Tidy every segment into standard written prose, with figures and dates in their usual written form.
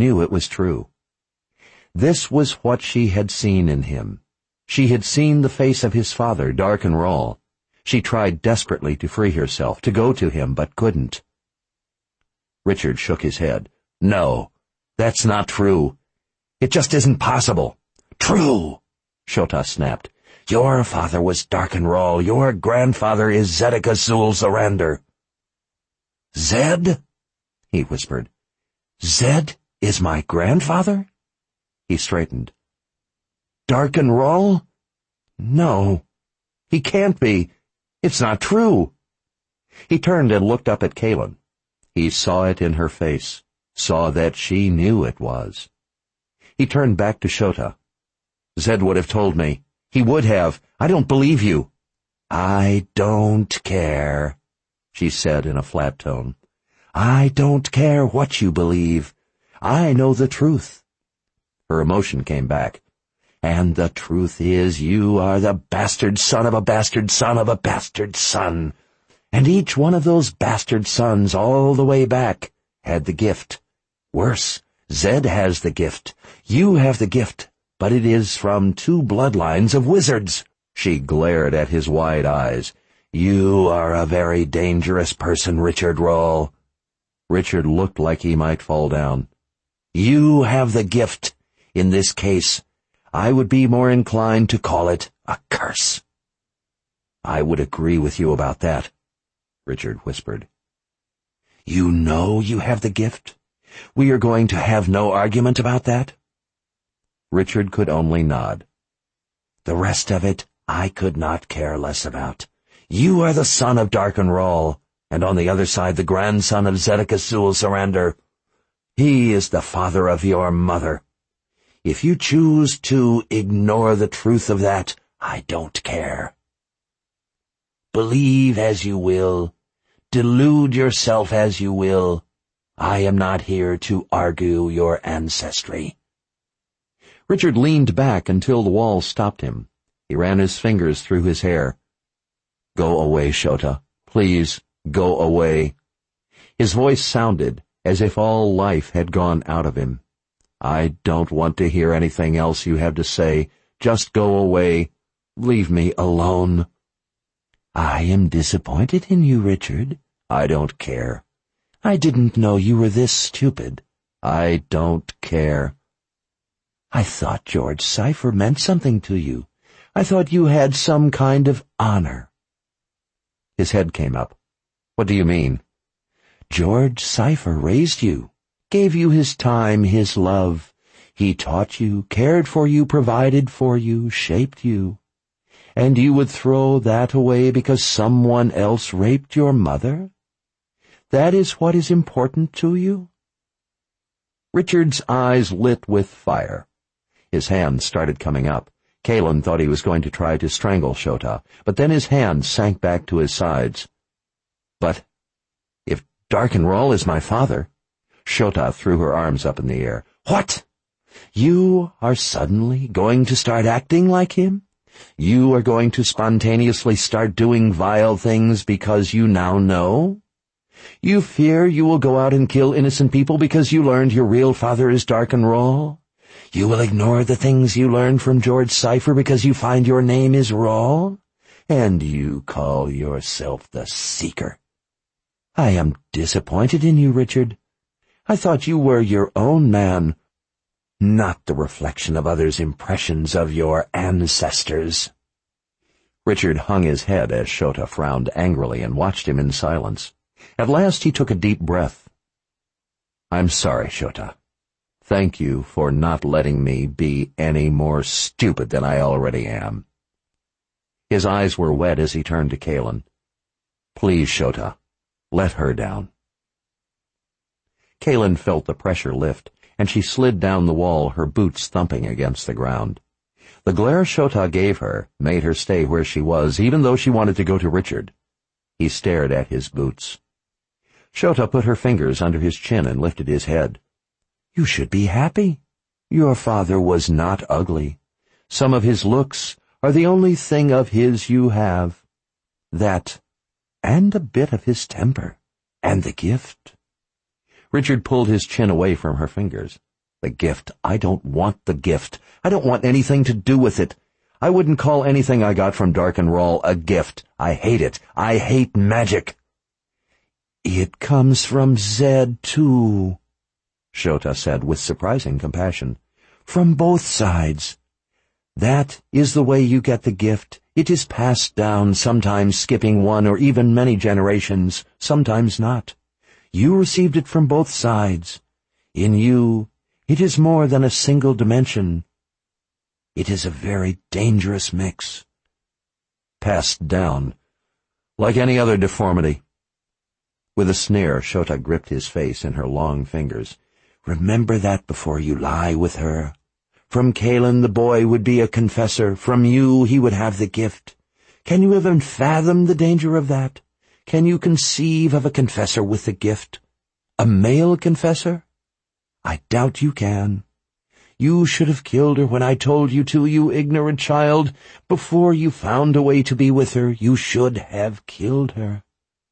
knew it was true. This was what she had seen in him. She had seen the face of his father, dark and raw. She tried desperately to free herself, to go to him, but couldn't. Richard shook his head. "No, that's not true. It just isn't possible." "True," Shota snapped. "Your father was dark and raw. Your grandfather is Zedekiah Zul'Zurander." "Zed?" he whispered. "Zed is my grandfather?" He straightened. "Dark and raw? No, he can't be. It's not true." He turned and looked up at Kalin. He saw it in her face, saw that she knew it was. He turned back to Shota. "Zed would have told me. He would have. I don't believe you." "I don't care," she said in a flat tone. "I don't care what you believe. I know the truth." Her emotion came back. "And the truth is you are the bastard son of a bastard son of a bastard son. And each one of those bastard sons all the way back had the gift. Worse, Zed has the gift. You have the gift, but it is from two bloodlines of wizards." She glared at his wide eyes. "You are a very dangerous person, Richard Rawle." Richard looked like he might fall down. "You have the gift. In this case, I would be more inclined to call it a curse." "I would agree with you about that," Richard whispered. "You know you have the gift? We are going to have no argument about that?" Richard could only nod. "The rest of it I could not care less about. You are the son of Darken Rahl, and on the other side the grandson of Zedekiah Zul'Zurander. He is the father of your mother. If you choose to ignore the truth of that, I don't care. Believe as you will, delude yourself as you will. I am not here to argue your ancestry." Richard leaned back until the wall stopped him. He ran his fingers through his hair. "Go away, Shota. Please, go away." His voice sounded as if all life had gone out of him. "I don't want to hear anything else you have to say. Just go away. Leave me alone." "I am disappointed in you, Richard." "I don't care." "I didn't know you were this stupid." "I don't care." "I thought George Cypher meant something to you. I thought you had some kind of honor." His head came up. "What do you mean?" "George Cypher raised you, gave you his time, his love. He taught you, cared for you, provided for you, shaped you. And you would throw that away because someone else raped your mother? That is what is important to you?" Richard's eyes lit with fire. His hands started coming up. Kalin thought he was going to try to strangle Shota, but then his hands sank back to his sides. "But if Darken Rahl is my father—" Shota threw her arms up in the air. "What? You are suddenly going to start acting like him? You are going to spontaneously start doing vile things because you now know? You fear you will go out and kill innocent people because you learned your real father is Darken Rahl? You will ignore the things you learned from George Cypher because you find your name is Rahl? And you call yourself the Seeker? I am disappointed in you, Richard. I thought you were your own man, not the reflection of others' impressions of your ancestors." Richard hung his head as Shota frowned angrily and watched him in silence. At last he took a deep breath. "I'm sorry, Shota. Thank you for not letting me be any more stupid than I already am." His eyes were wet as he turned to Kalin. "Please, Shota, let her down." Kalin felt the pressure lift, and she slid down the wall, her boots thumping against the ground. The glare Shota gave her made her stay where she was, even though she wanted to go to Richard. He stared at his boots. Shota put her fingers under his chin and lifted his head. "You should be happy. Your father was not ugly. Some of his looks are the only thing of his you have. That, and a bit of his temper, and the gift." Richard pulled his chin away from her fingers. The gift. I don't want the gift. I don't want anything to do with it. I wouldn't call anything I got from Darkenrall a gift. I hate it. I hate magic. It comes from Zed, too, Shota said with surprising compassion. From both sides. That is the way you get the gift. It is passed down, sometimes skipping one or even many generations, sometimes not. You received it from both sides. In you, it is more than a single dimension. It is a very dangerous mix. Passed down, like any other deformity. With a sneer, Shota gripped his face in her long fingers. Remember that before you lie with her. From Kalen the boy would be a confessor. From you he would have the gift. Can you even fathom the danger of that? Can you conceive of a confessor with the gift? A male confessor? I doubt you can. You should have killed her when I told you to, you ignorant child. Before you found a way to be with her, you should have killed her.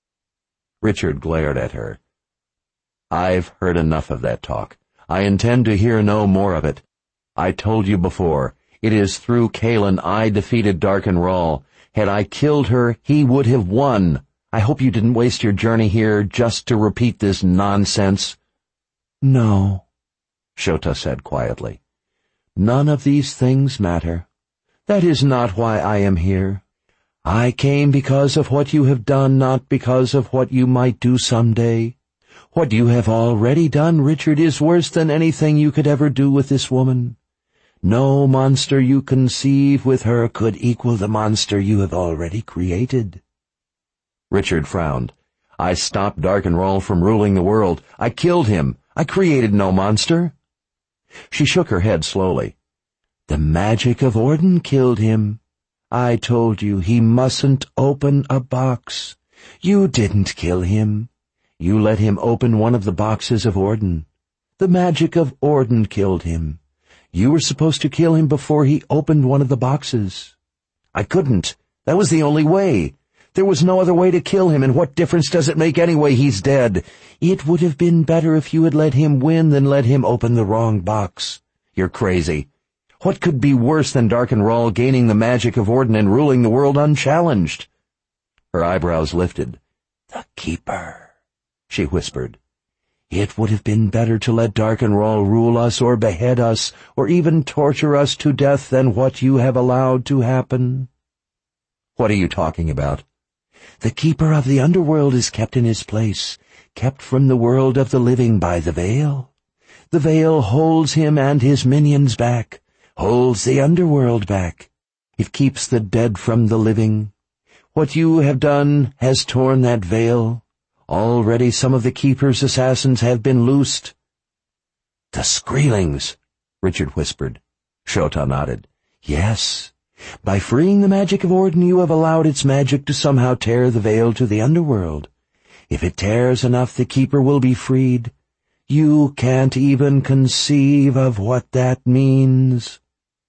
Richard glared at her. I've heard enough of that talk. I intend to hear no more of it. I told you before, it is through Kalen I defeated Darkenrall. Had I killed her, he would have won. I hope you didn't waste your journey here just to repeat this nonsense. No, Shota said quietly. None of these things matter. That is not why I am here. I came because of what you have done, not because of what you might do someday. What you have already done, Richard, is worse than anything you could ever do with this woman. No monster you conceive with her could equal the monster you have already created. Richard frowned. I stopped Darkenrall from ruling the world. I killed him. I created no monster. She shook her head slowly. The magic of Orden killed him. I told you he mustn't open a box. You didn't kill him. You let him open one of the boxes of Orden. The magic of Orden killed him. You were supposed to kill him before he opened one of the boxes. I couldn't. That was the only way. There was no other way to kill him, and what difference does it make anyway? He's dead. It would have been better if you had let him win than let him open the wrong box. You're crazy. What could be worse than Darkenrall gaining the magic of Orden and ruling the world unchallenged? Her eyebrows lifted. The Keeper, she whispered. It would have been better to let Darkenrall rule us or behead us or even torture us to death than what you have allowed to happen. What are you talking about? The Keeper of the Underworld is kept in his place, kept from the world of the living by the Veil. The Veil holds him and his minions back, holds the Underworld back. It keeps the dead from the living. What you have done has torn that veil. Already some of the Keeper's assassins have been loosed. The Skreelings, Richard whispered. Shota nodded. Yes. By freeing the magic of Orden, you have allowed its magic to somehow tear the veil to the underworld. If it tears enough, the Keeper will be freed. You can't even conceive of what that means.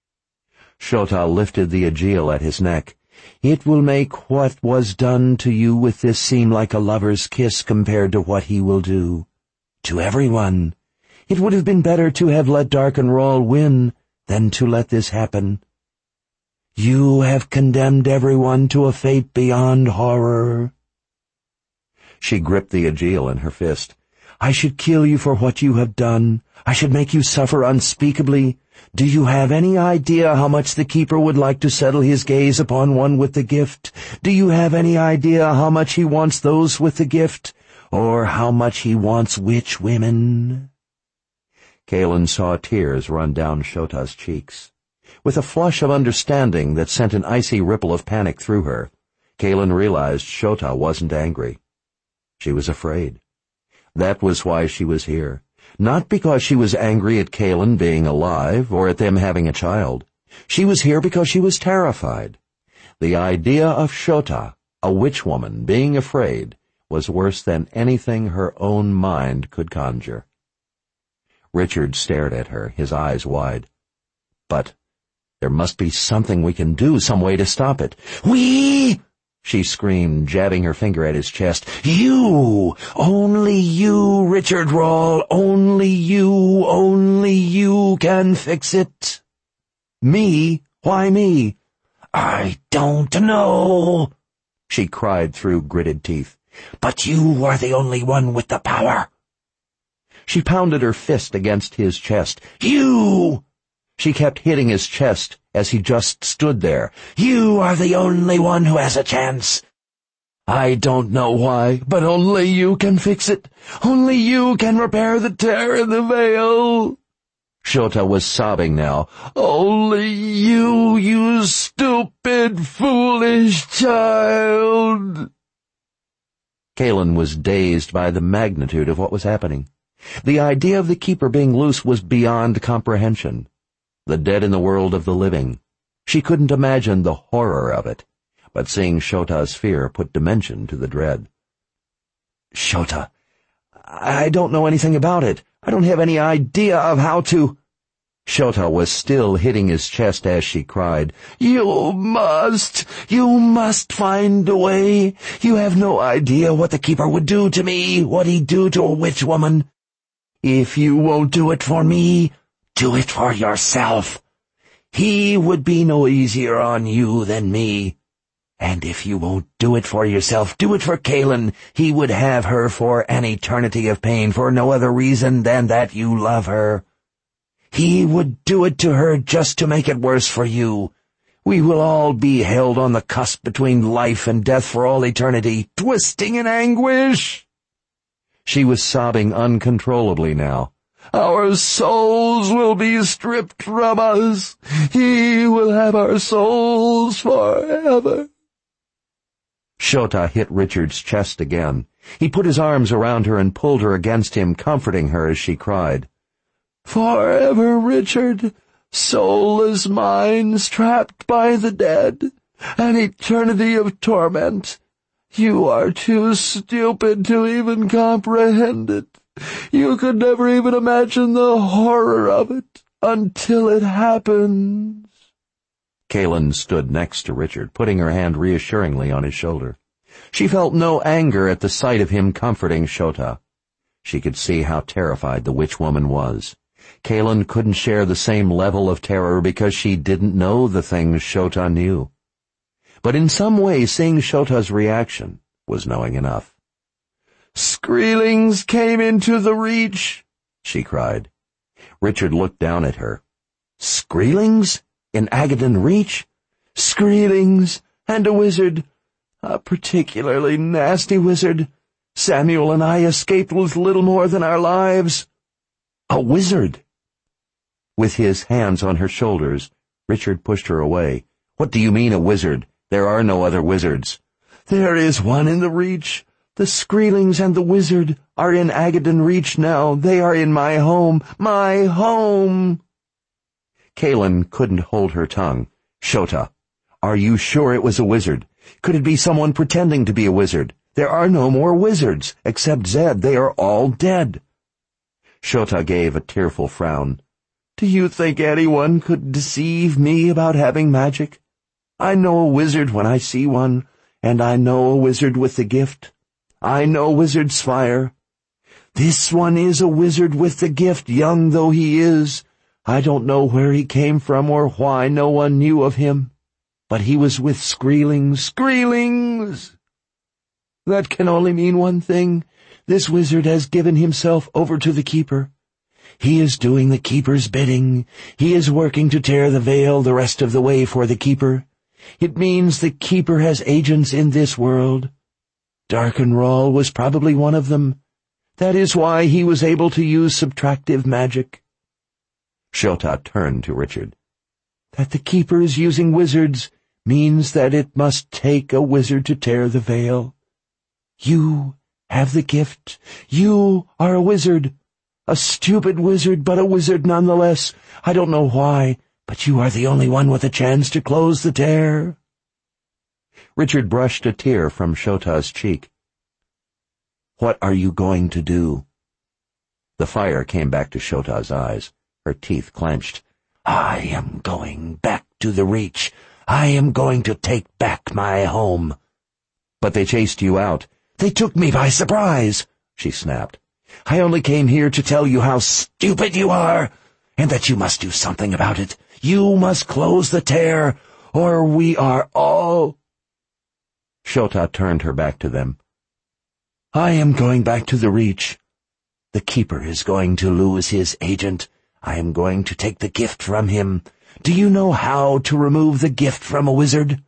Shota lifted the Aegil at his neck. It will make what was done to you with this seem like a lover's kiss compared to what he will do. To everyone. It would have been better to have let Darkenrall win than to let this happen. You have condemned everyone to a fate beyond horror. She gripped the Aegil in her fist. I should kill you for what you have done. I should make you suffer unspeakably. Do you have any idea how much the Keeper would like to settle his gaze upon one with the gift? Do you have any idea how much he wants those with the gift? Or how much he wants witch women? Kalen saw tears run down Shota's cheeks. With a flush of understanding that sent an icy ripple of panic through her, Kalen realized Shota wasn't angry. She was afraid. That was why she was here. Not because she was angry at Kalen being alive or at them having a child. She was here because she was terrified. The idea of Shota, a witch woman, being afraid was worse than anything her own mind could conjure. Richard stared at her, his eyes wide. But there must be something we can do, some way to stop it. We! she screamed, jabbing her finger at his chest. You! Only you, Richard Rahl! Only you can fix it! Me? Why me? I don't know, she cried through gritted teeth. But you are the only one with the power. She pounded her fist against his chest. You! She kept hitting his chest as he just stood there. You are the only one who has a chance. I don't know why, but only you can fix it. Only you can repair the tear in the veil. Shota was sobbing now. Only you, you stupid, foolish child. Kaelin was dazed by the magnitude of what was happening. The idea of the Keeper being loose was beyond comprehension. The dead in the world of the living. She couldn't imagine the horror of it, but seeing Shota's fear put dimension to the dread. Shota, I don't know anything about it. I don't have any idea of how to... Shota was still hitting his chest as she cried, You must find a way. You have no idea what the Keeper would do to me, what he'd do to a witch woman. If you won't do it for me, do it for yourself. He would be no easier on you than me. And if you won't do it for yourself, do it for Kaelin. He would have her for an eternity of pain for no other reason than that you love her. He would do it to her just to make it worse for you. We will all be held on the cusp between life and death for all eternity, twisting in anguish. She was sobbing uncontrollably now. Our souls will be stripped from us. He will have our souls forever. Shota hit Richard's chest again. He put his arms around her and pulled her against him, comforting her as she cried. Forever, Richard, soulless minds trapped by the dead, an eternity of torment. You are too stupid to even comprehend it. You could never even imagine the horror of it until it happens. Kaelin stood next to Richard, putting her hand reassuringly on his shoulder. She felt no anger at the sight of him comforting Shota. She could see how terrified the witch woman was. Kaelin couldn't share the same level of terror because she didn't know the things Shota knew. But in some way, seeing Shota's reaction was knowing enough. Skreelings came into the Reach, she cried. Richard looked down at her. Skreelings? In Agaddon Reach? Skreelings, and a wizard. A particularly nasty wizard. Samuel and I escaped with little more than our lives. A wizard! With his hands on her shoulders, Richard pushed her away. What do you mean, a wizard? There are no other wizards. There is one in the Reach. The Skreelings and the wizard are in Agaddon Reach now. They are in my home. My home! Kaelin couldn't hold her tongue. Shota, are you sure it was a wizard? Could it be someone pretending to be a wizard? There are no more wizards, except Zed. They are all dead. Shota gave a tearful frown. Do you think anyone could deceive me about having magic? I know a wizard when I see one, and I know a wizard with the gift. I know wizard's fire. This one is a wizard with the gift, young though he is. I don't know where he came from or why no one knew of him. But he was with Skreelings. Skreelings! That can only mean one thing. This wizard has given himself over to the Keeper. He is doing the Keeper's bidding. He is working to tear the veil the rest of the way for the Keeper. It means the Keeper has agents in this world. Darkenrahl was probably one of them. That is why he was able to use subtractive magic. Shota turned to Richard. That the Keeper is using wizards means that it must take a wizard to tear the veil. You have the gift. You are a wizard. A stupid wizard, but a wizard nonetheless. I don't know why, but you are the only one with a chance to close the tear. Richard brushed a tear from Shota's cheek. What are you going to do? The fire came back to Shota's eyes. Her teeth clenched. I am going back to the Reach. I am going to take back my home. But they chased you out. They took me by surprise, she snapped. I only came here to tell you how stupid you are, and that you must do something about it. You must close the tear, or we are all— Shota turned her back to them. I am going back to the Reach. The Keeper is going to lose his agent. I am going to take the gift from him. Do you know how to remove the gift from a wizard?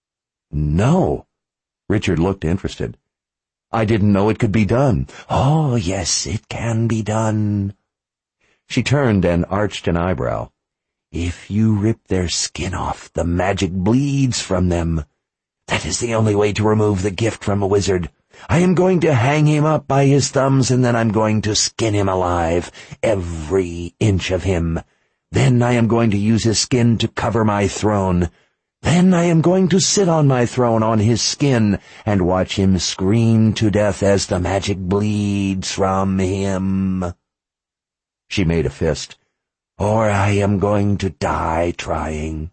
No. Richard looked interested. I didn't know it could be done. Oh, yes, it can be done. She turned and arched an eyebrow. If you rip their skin off, the magic bleeds from them. That is the only way to remove the gift from a wizard. I am going to hang him up by his thumbs, and then I'm going to skin him alive, every inch of him. Then I am going to use his skin to cover my throne. Then I am going to sit on my throne on his skin and watch him scream to death as the magic bleeds from him. She made a fist. Or I am going to die trying.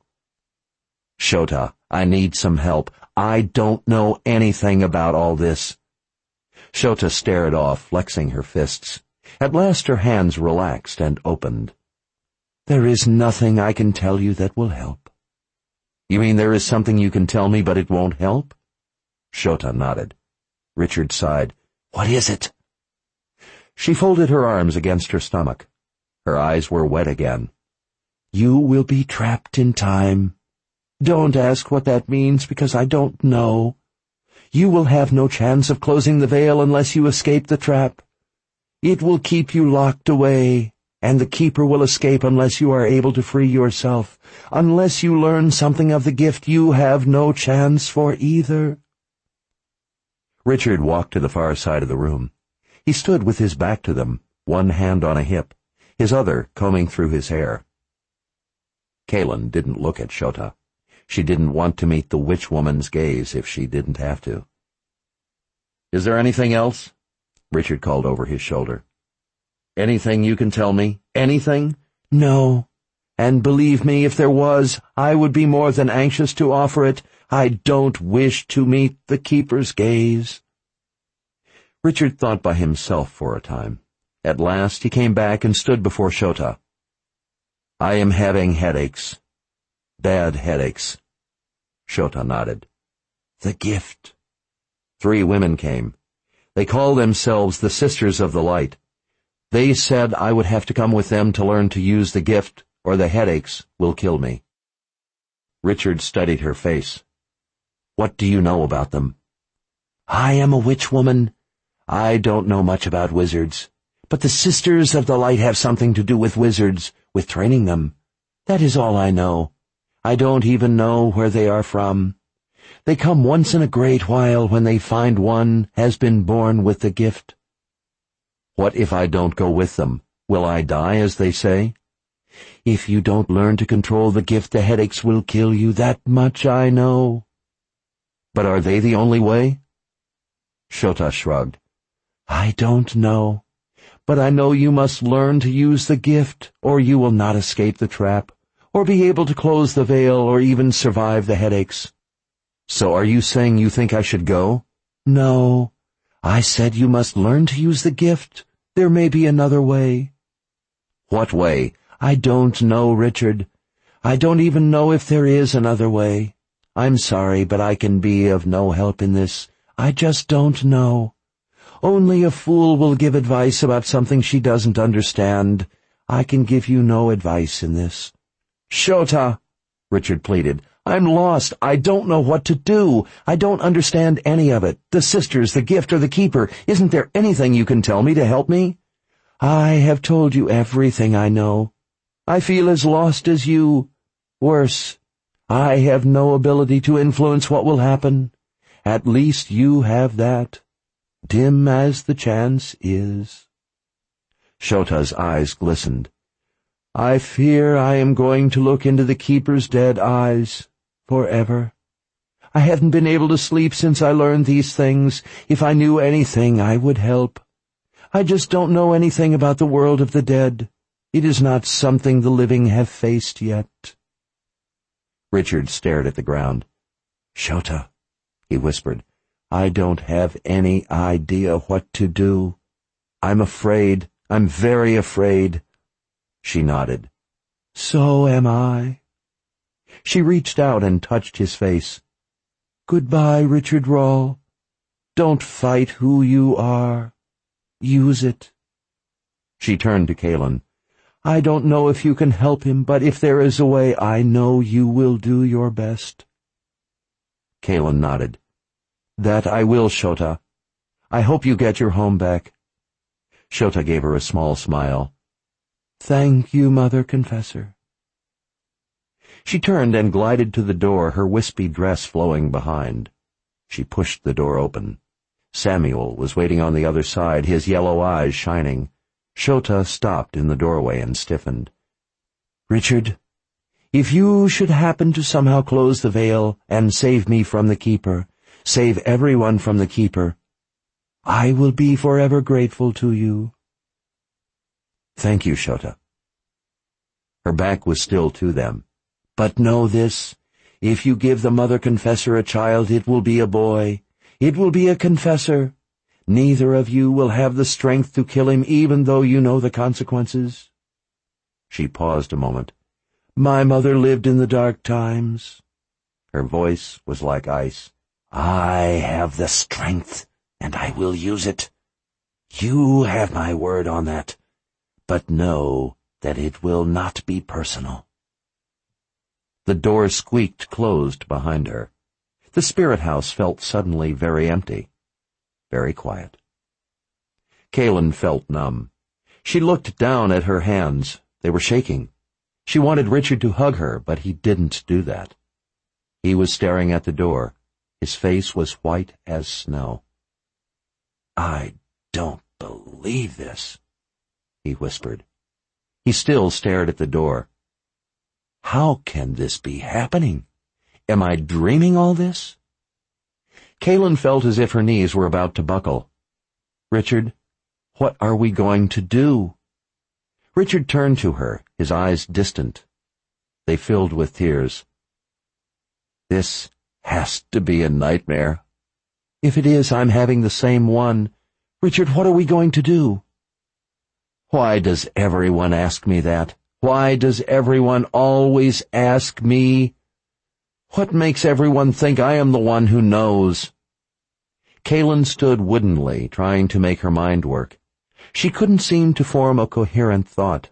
Shota, I need some help. I don't know anything about all this. Shota stared off, flexing her fists. At last her hands relaxed and opened. There is nothing I can tell you that will help. You mean there is something you can tell me, but it won't help? Shota nodded. Richard sighed. What is it? She folded her arms against her stomach. Her eyes were wet again. You will be trapped in time. Don't ask what that means, because I don't know. You will have no chance of closing the veil unless you escape the trap. It will keep you locked away, and the Keeper will escape unless you are able to free yourself. Unless you learn something of the gift, you have no chance for either. Richard walked to the far side of the room. He stood with his back to them, one hand on a hip, his other combing through his hair. Kaelin didn't look at Shota. She didn't want to meet the witch-woman's gaze if she didn't have to. Is there anything else? Richard called over his shoulder. Anything you can tell me? Anything? No. And believe me, if there was, I would be more than anxious to offer it. I don't wish to meet the Keeper's gaze. Richard thought by himself for a time. At last he came back and stood before Shota. I am having headaches. Bad headaches. Shota nodded. The gift. 3 women came. They called themselves the Sisters of the Light. They said I would have to come with them to learn to use the gift, or the headaches will kill me. Richard studied her face. What do you know about them? I am a witch woman. I don't know much about wizards. But the Sisters of the Light have something to do with wizards, with training them. That is all I know. I don't even know where they are from. They come once in a great while when they find one has been born with the gift. What if I don't go with them? Will I die, as they say? If you don't learn to control the gift, the headaches will kill you. That much I know. But are they the only way? Shota shrugged. I don't know. But I know you must learn to use the gift, or you will not escape the trap, or be able to close the veil, or even survive the headaches. So are you saying you think I should go? No. I said you must learn to use the gift. There may be another way. What way? I don't know, Richard. I don't even know if there is another way. I'm sorry, but I can be of no help in this. I just don't know. Only a fool will give advice about something she doesn't understand. I can give you no advice in this. Shota, Richard pleaded, I'm lost. I don't know what to do. I don't understand any of it. The sisters, the gift, or the Keeper. Isn't there anything you can tell me to help me? I have told you everything I know. I feel as lost as you. Worse, I have no ability to influence what will happen. At least you have that, dim as the chance is. Shota's eyes glistened. I fear I am going to look into the Keeper's dead eyes forever. I haven't been able to sleep since I learned these things. If I knew anything, I would help. I just don't know anything about the world of the dead. It is not something the living have faced yet. Richard stared at the ground. Shota, he whispered, I don't have any idea what to do. I'm afraid. I'm very afraid." She nodded. "So am I." She reached out and touched his face. "Goodbye, Richard Rahl. Don't fight who you are. Use it." She turned to Kaelin. "I don't know if you can help him, but if there is a way, I know you will do your best." Kaelin nodded. "That I will, Shota. I hope you get your home back." Shota gave her a small smile. "Thank you, Mother Confessor." She turned and glided to the door, her wispy dress flowing behind. She pushed the door open. Samuel was waiting on the other side, his yellow eyes shining. Shota stopped in the doorway and stiffened. "Richard, if you should happen to somehow close the veil and save me from the Keeper, save everyone from the Keeper, I will be forever grateful to you." "Thank you, Shota." Her back was still to them. "But know this, if you give the Mother Confessor a child, it will be a boy. It will be a confessor. Neither of you will have the strength to kill him, even though you know the consequences." She paused a moment. "My mother lived in the dark times." Her voice was like ice. "I have the strength, and I will use it. You have my word on that. But know that it will not be personal." The door squeaked closed behind her. The spirit house felt suddenly very empty, very quiet. Kaelin felt numb. She looked down at her hands. They were shaking. She wanted Richard to hug her, but he didn't do that. He was staring at the door. His face was white as snow. "I don't believe this," he whispered. He still stared at the door. "How can this be happening? Am I dreaming all this?" Kaelin felt as if her knees were about to buckle. "Richard, what are we going to do?" Richard turned to her, his eyes distant. They filled with tears. "This has to be a nightmare." "If it is, I'm having the same one. Richard, what are we going to do?" "Why does everyone ask me that? Why does everyone always ask me? What makes everyone think I am the one who knows?" Kaelin stood woodenly, trying to make her mind work. She couldn't seem to form a coherent thought.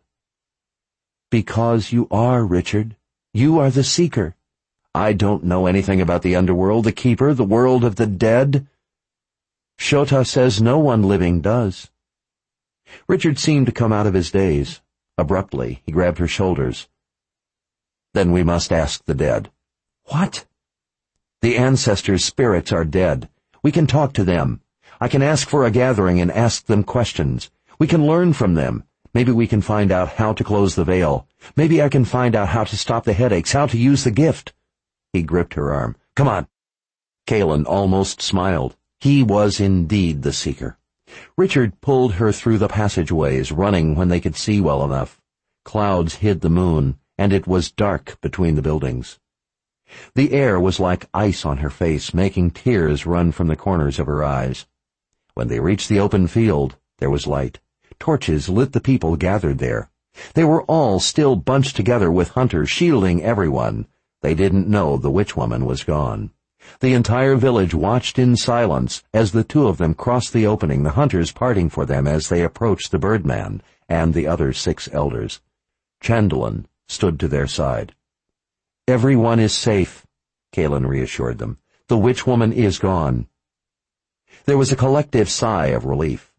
"Because you are, Richard. You are the Seeker. I don't know anything about the underworld, the Keeper, the world of the dead. Shota says no one living does." Richard seemed to come out of his daze. Abruptly, he grabbed her shoulders. "Then we must ask the dead." "What?" "The ancestors' spirits are dead. We can talk to them. I can ask for a gathering and ask them questions. We can learn from them. Maybe we can find out how to close the veil. Maybe I can find out how to stop the headaches, how to use the gift." He gripped her arm. "Come on." Kaelin almost smiled. He was indeed the Seeker. Richard pulled her through the passageways, running when they could see well enough. Clouds hid the moon, and it was dark between the buildings. The air was like ice on her face, making tears run from the corners of her eyes. When they reached the open field, there was light. Torches lit the people gathered there. They were all still bunched together with hunters shielding everyone. They didn't know the witch woman was gone. The entire village watched in silence as the two of them crossed the opening, the hunters parting for them as they approached the Birdman and the other 6 elders. Chandlan stood to their side. "Everyone is safe," Kaelin reassured them. "The witch woman is gone." There was a collective sigh of relief.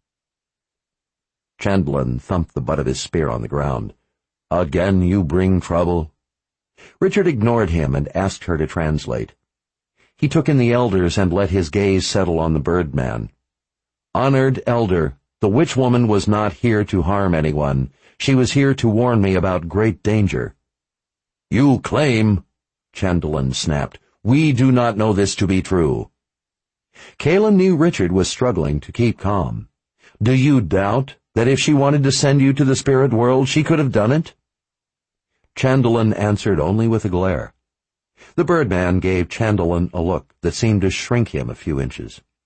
Chandlan thumped the butt of his spear on the ground. "Again you bring trouble." Richard ignored him and asked her to translate. He took in the elders and let his gaze settle on the Birdman. "Honored elder, the witch woman was not here to harm anyone. She was here to warn me about great danger." "You claim," Chandlan snapped. "We do not know this to be true." Kaelin knew Richard was struggling to keep calm. "Do you doubt that if she wanted to send you to the spirit world, she could have done it?" Chandlan answered only with a glare. The Birdman gave Chandlan a look that seemed to shrink him a few inches.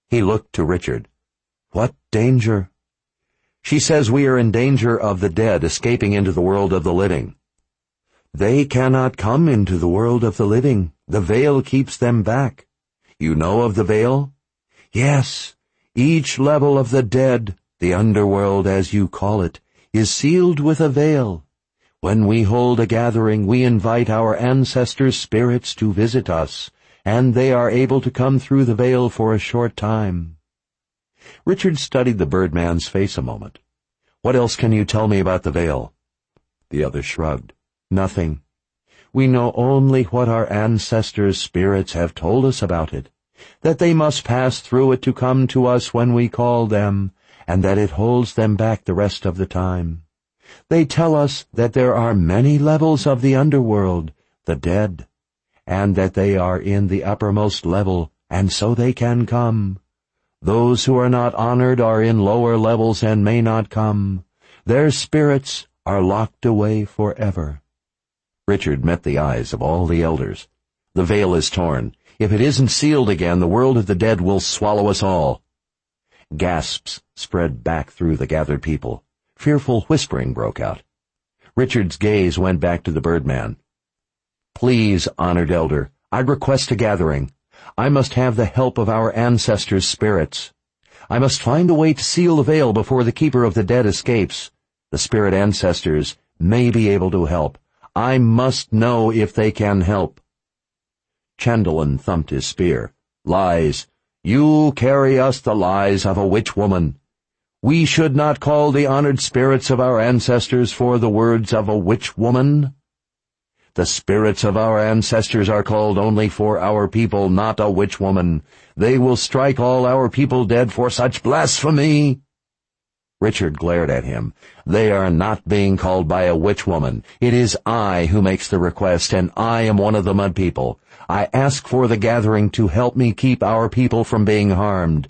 He looked to Richard. "What danger?" "She says we are in danger of the dead escaping into the world of the living." "They cannot come into the world of the living. The veil keeps them back." "You know of the veil?" "Yes. Each level of the dead, the underworld as you call it, is sealed with a veil. When we hold a gathering, we invite our ancestors' spirits to visit us, and they are able to come through the veil for a short time." Richard studied the birdman's face a moment. "What else can you tell me about the veil?" The other shrugged. "Nothing. We know only what our ancestors' spirits have told us about it, that they must pass through it to come to us when we call them, and that it holds them back the rest of the time. They tell us that there are many levels of the underworld, the dead, and that they are in the uppermost level, and so they can come. Those who are not honored are in lower levels and may not come. Their spirits are locked away forever." Richard met the eyes of all the elders. "The veil is torn. If it isn't sealed again, the world of the dead will swallow us all." Gasps spread back through the gathered people. Fearful whispering broke out. Richard's gaze went back to the birdman. "Please, honored elder, I request a gathering. I must have the help of our ancestors' spirits. I must find a way to seal the veil before the keeper of the dead escapes. The spirit ancestors may be able to help. I must know if they can help." Chandelin thumped his spear. "Lies! You carry us the lies of a witch woman. We should not call the honored spirits of our ancestors for the words of a witch woman. The spirits of our ancestors are called only for our people, not a witch woman. They will strike all our people dead for such blasphemy." Richard glared at him. "They are not being called by a witch woman. It is I who makes the request, and I am one of the Mud People. I ask for the gathering to help me keep our people from being harmed.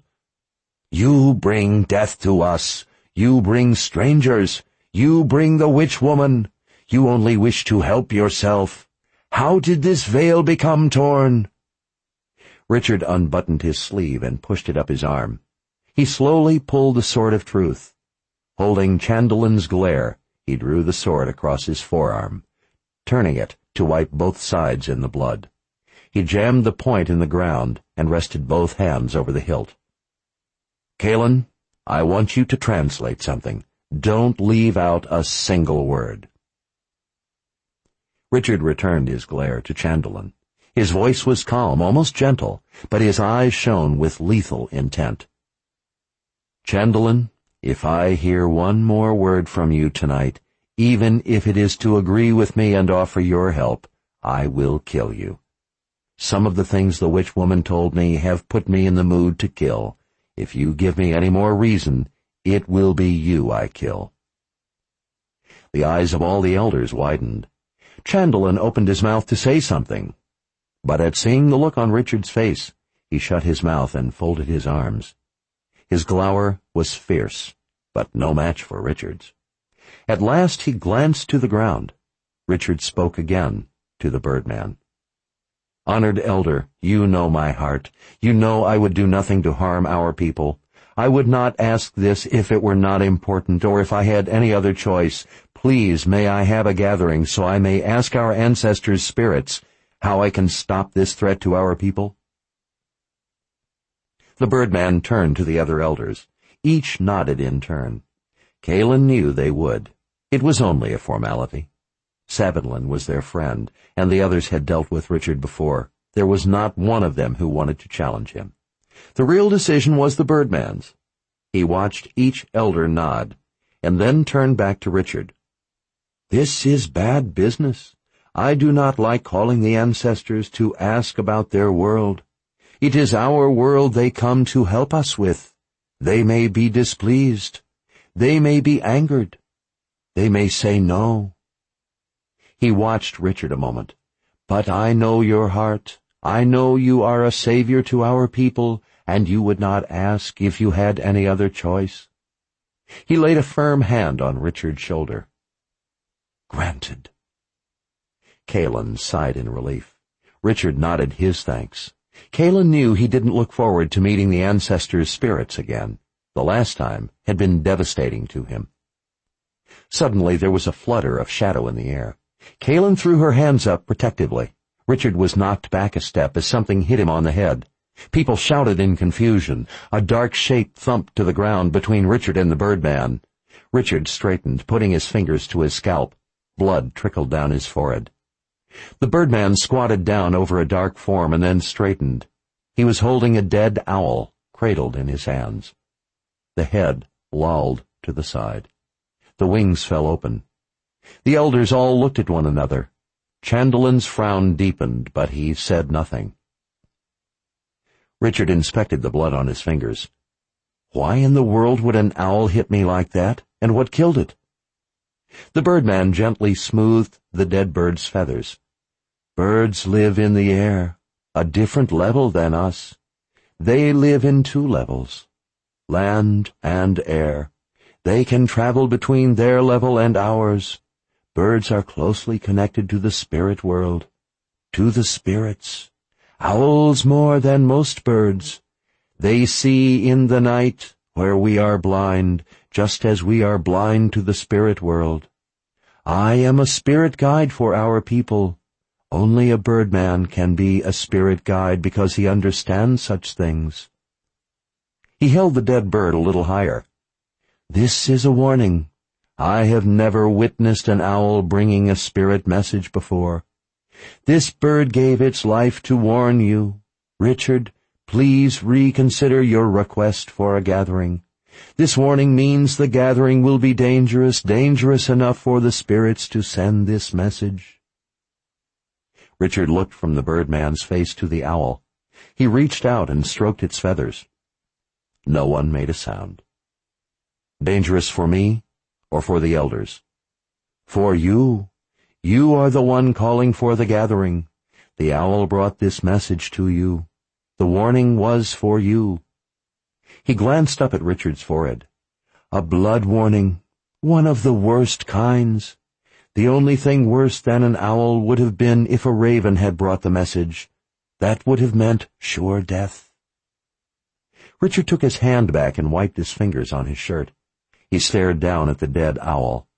You bring death to us. You bring strangers. You bring the witch woman. You only wish to help yourself. How did this veil become torn?" Richard unbuttoned his sleeve and pushed it up his arm. He slowly pulled the Sword of Truth. Holding Chandelin's glare, he drew the sword across his forearm, turning it to wipe both sides in the blood. He jammed the point in the ground and rested both hands over the hilt. "Kalin, I want you to translate something. Don't leave out a single word." Richard returned his glare to Chandelin. His voice was calm, almost gentle, but his eyes shone with lethal intent. "Chandelin, if I hear one more word from you tonight, even if it is to agree with me and offer your help, I will kill you. Some of the things the witch woman told me have put me in the mood to kill. If you give me any more reason, it will be you I kill." The eyes of all the elders widened. Chandelin opened his mouth to say something, but at seeing the look on Richard's face, he shut his mouth and folded his arms. His glower was fierce, but no match for Richard's. At last he glanced to the ground. Richard spoke again to the birdman. "Honored elder, you know my heart. You know I would do nothing to harm our people. I would not ask this if it were not important or if I had any other choice. Please, may I have a gathering so I may ask our ancestors' spirits how I can stop this threat to our people?" The birdman turned to the other elders. Each nodded in turn. Kalin knew they would. It was only a formality. Sabinlin was their friend, and the others had dealt with Richard before. There was not one of them who wanted to challenge him. The real decision was the birdman's. He watched each elder nod, and then turned back to Richard. "This is bad business. I do not like calling the ancestors to ask about their world. It is our world they come to help us with. They may be displeased. They may be angered. They may say no." He watched Richard a moment. "But I know your heart. I know you are a savior to our people, and you would not ask if you had any other choice." He laid a firm hand on Richard's shoulder. "Granted." Kalin sighed in relief. Richard nodded his thanks. Kalen knew he didn't look forward to meeting the ancestors' spirits again. The last time had been devastating to him. Suddenly there was a flutter of shadow in the air. Kalen threw her hands up protectively. Richard was knocked back a step as something hit him on the head. People shouted in confusion. A dark shape thumped to the ground between Richard and the Birdman. Richard straightened, putting his fingers to his scalp. Blood trickled down his forehead. The Birdman squatted down over a dark form and then straightened. He was holding a dead owl, cradled in his hands. The head lolled to the side. The wings fell open. The elders all looked at one another. Chandelin's frown deepened, but he said nothing. Richard inspected the blood on his fingers. Why in the world would an owl hit me like that, and what killed it? The Birdman gently smoothed the dead bird's feathers. Birds live in the air, a different level than us. They live in 2 levels, land and air. They can travel between their level and ours. Birds are closely connected to the spirit world, to the spirits. Owls more than most birds. They see in the night where we are blind, just as we are blind to the spirit world. I am a spirit guide for our people. Only a Birdman can be a spirit guide because he understands such things. He held the dead bird a little higher. This is a warning. I have never witnessed an owl bringing a spirit message before. This bird gave its life to warn you. Richard, please reconsider your request for a gathering. This warning means the gathering will be dangerous enough for the spirits to send this message. Richard looked from the Birdman's face to the owl. He reached out and stroked its feathers. No one made a sound. Dangerous for me or for the elders? For you. You are the one calling for the gathering. The owl brought this message to you. The warning was for you. He glanced up at Richard's forehead. A blood warning, one of the worst kinds. The only thing worse than an owl would have been if a raven had brought the message. That would have meant sure death. Richard took his hand back and wiped his fingers on his shirt. He stared down at the dead owl.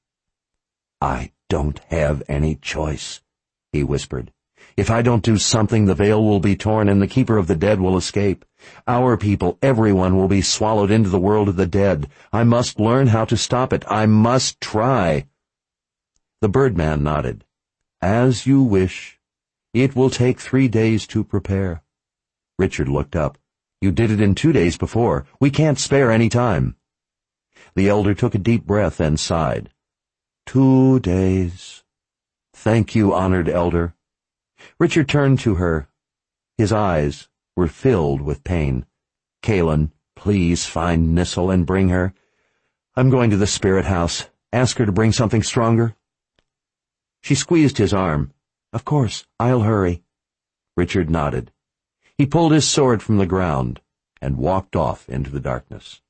I don't have any choice, he whispered. If I don't do something, the veil will be torn and the keeper of the dead will escape. Our people, everyone, will be swallowed into the world of the dead. I must learn how to stop it. I must try. The Birdman nodded. As you wish. It will take 3 days to prepare. Richard looked up. You did it in 2 days before. We can't spare any time. The elder took a deep breath and sighed. 2 days. Thank you, honored elder. Richard turned to her. His eyes were filled with pain. Kalen, please find Nissel and bring her. I'm going to the spirit house. Ask her to bring something stronger. She squeezed his arm. Of course, I'll hurry. Richard nodded. He pulled his sword from the ground and walked off into the darkness.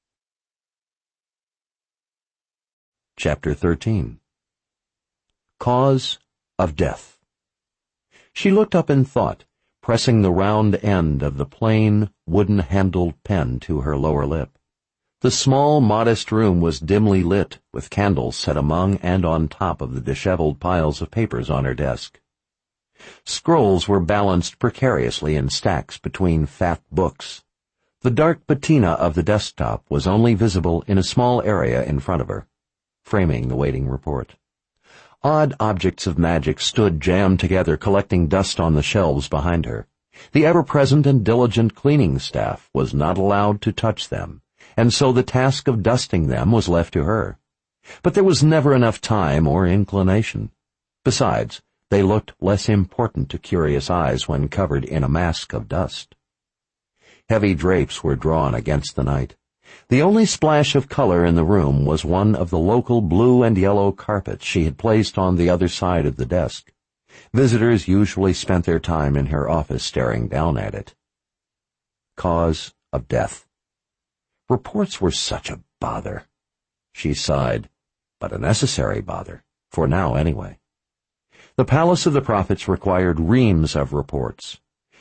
Chapter 13. Cause of Death. She looked up in thought, pressing the round end of the plain, wooden-handled pen to her lower lip. The small, modest room was dimly lit, with candles set among and on top of the disheveled piles of papers on her desk. Scrolls were balanced precariously in stacks between fat books. The dark patina of the desktop was only visible in a small area in front of her, framing the waiting report. Odd objects of magic stood jammed together, collecting dust on the shelves behind her. The ever-present and diligent cleaning staff was not allowed to touch them, and so the task of dusting them was left to her. But there was never enough time or inclination. Besides, they looked less important to curious eyes when covered in a mask of dust. Heavy drapes were drawn against the night. The only splash of color in the room was one of the local blue and yellow carpets she had placed on the other side of the desk. Visitors usually spent their time in her office staring down at it. Cause of death. Reports were such a bother. She sighed, but a necessary bother, for now anyway. The Palace of the Prophets required reams of reports.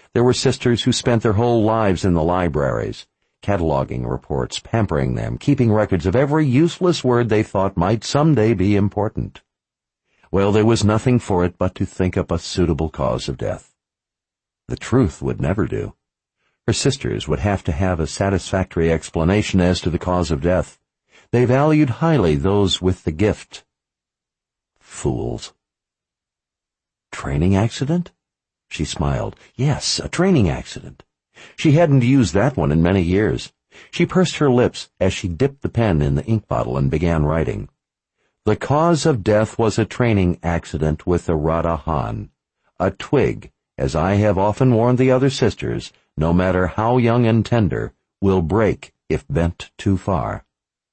There were sisters who spent their whole lives in the libraries, cataloging reports, pampering them, keeping records of every useless word they thought might someday be important. Well, there was nothing for it but to think up a suitable cause of death. The truth would never do. Her sisters would have to have a satisfactory explanation as to the cause of death. They valued highly those with the gift. Fools. Training accident? She smiled. Yes, a training accident. She hadn't used that one in many years. She pursed her lips as she dipped the pen in the ink bottle and began writing. The cause of death was a training accident with the Radha-Han. A twig, as I have often warned the other sisters, no matter how young and tender, will break if bent too far.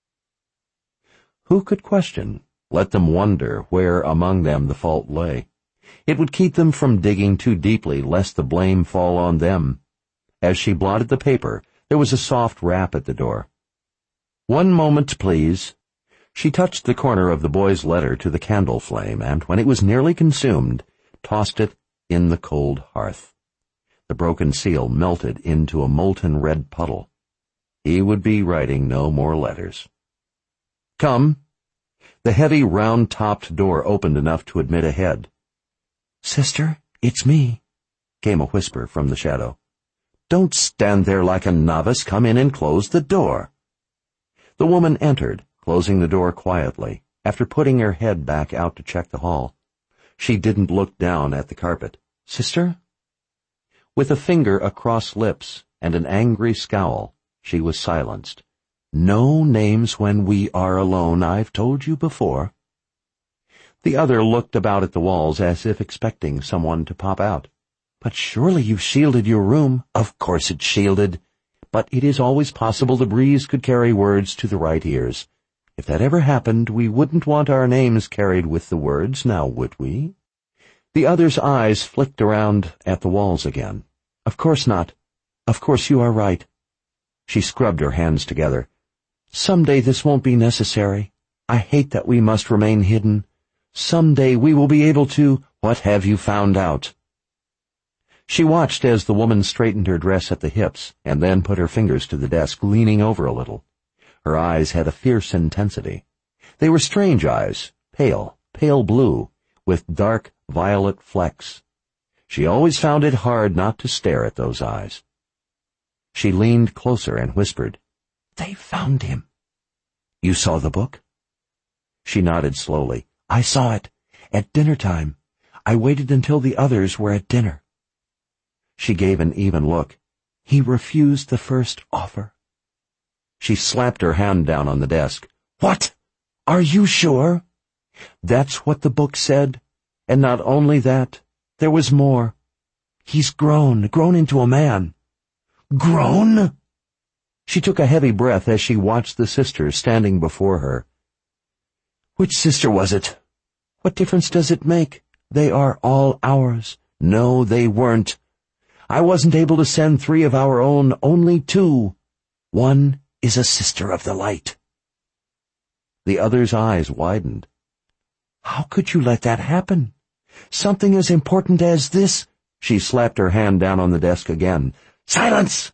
Who could question? Let them wonder where among them the fault lay. It would keep them from digging too deeply, lest the blame fall on them. As she blotted the paper, there was a soft rap at the door. "One moment, please." She touched the corner of the boy's letter to the candle flame, and when it was nearly consumed, tossed it in the cold hearth. The broken seal melted into a molten red puddle. He would be writing no more letters. "Come." The heavy, round-topped door opened enough to admit a head. "Sister, it's me," came a whisper from the shadow. "Don't stand there like a novice. Come in and close the door." The woman entered, closing the door quietly, after putting her head back out to check the hall. She didn't look down at the carpet. "Sister?" With a finger across lips and an angry scowl, she was silenced. "No names when we are alone, I've told you before." The other looked about at the walls as if expecting someone to pop out. "But surely you've shielded your room." "Of course it's shielded. But it is always possible the breeze could carry words to the right ears. If that ever happened, we wouldn't want our names carried with the words, now would we?" The other's eyes flicked around at the walls again. "Of course not. Of course you are right." She scrubbed her hands together. "Someday this won't be necessary. I hate that we must remain hidden. Someday we will be able to—" "What have you found out?" She watched as the woman straightened her dress at the hips and then put her fingers to the desk, leaning over a little. Her eyes had a fierce intensity. They were strange eyes, pale blue, with dark violet flecks. She always found it hard not to stare at those eyes. She leaned closer and whispered, "They found him." "You saw the book?" She nodded slowly. "I saw it. At dinner time. I waited until the others were at dinner." She gave an even look. "He refused the first offer." She slapped her hand down on the desk. "What? Are you sure?" "That's what the book said. And not only that, there was more. He's grown into a man." "Grown?" She took a heavy breath as she watched the sisters standing before her. "Which sister was it?" "What difference does it make? They are all ours." "No, they weren't. I wasn't able to send 3 of our own, only 2. One is a sister of the light." The other's eyes widened. "How could you let that happen? Something as important as this?" She slapped her hand down on the desk again. "Silence!"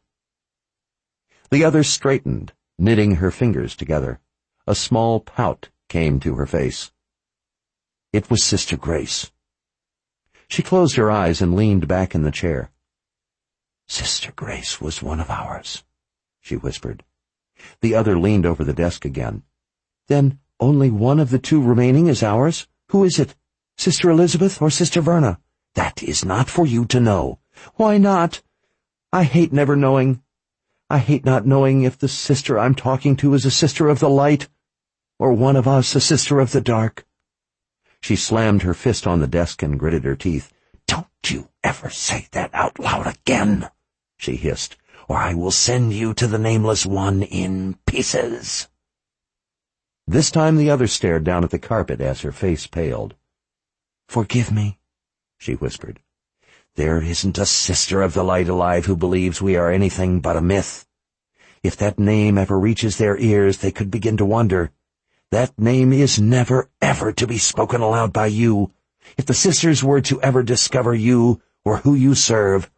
The other straightened, knitting her fingers together. A small pout came to her face. "It was Sister Grace." She closed her eyes and leaned back in the chair. "Sister Grace was one of ours," she whispered. The other leaned over the desk again. "Then only one of the 2 remaining is ours? Who is it? Sister Elizabeth or Sister Verna?" "That is not for you to know." "Why not? I hate never knowing. I hate not knowing if the sister I'm talking to is a sister of the light, or one of us a sister of the dark." She slammed her fist on the desk and gritted her teeth. "Don't you ever say that out loud again," she hissed, "or I will send you to the Nameless One in pieces." This time the other stared down at the carpet as her face paled. "Forgive me," she whispered. "There isn't a sister of the light alive who believes we are anything but a myth. If that name ever reaches their ears, they could begin to wonder. That name is never, ever to be spoken aloud by you. If the sisters were to ever discover you or who you serve,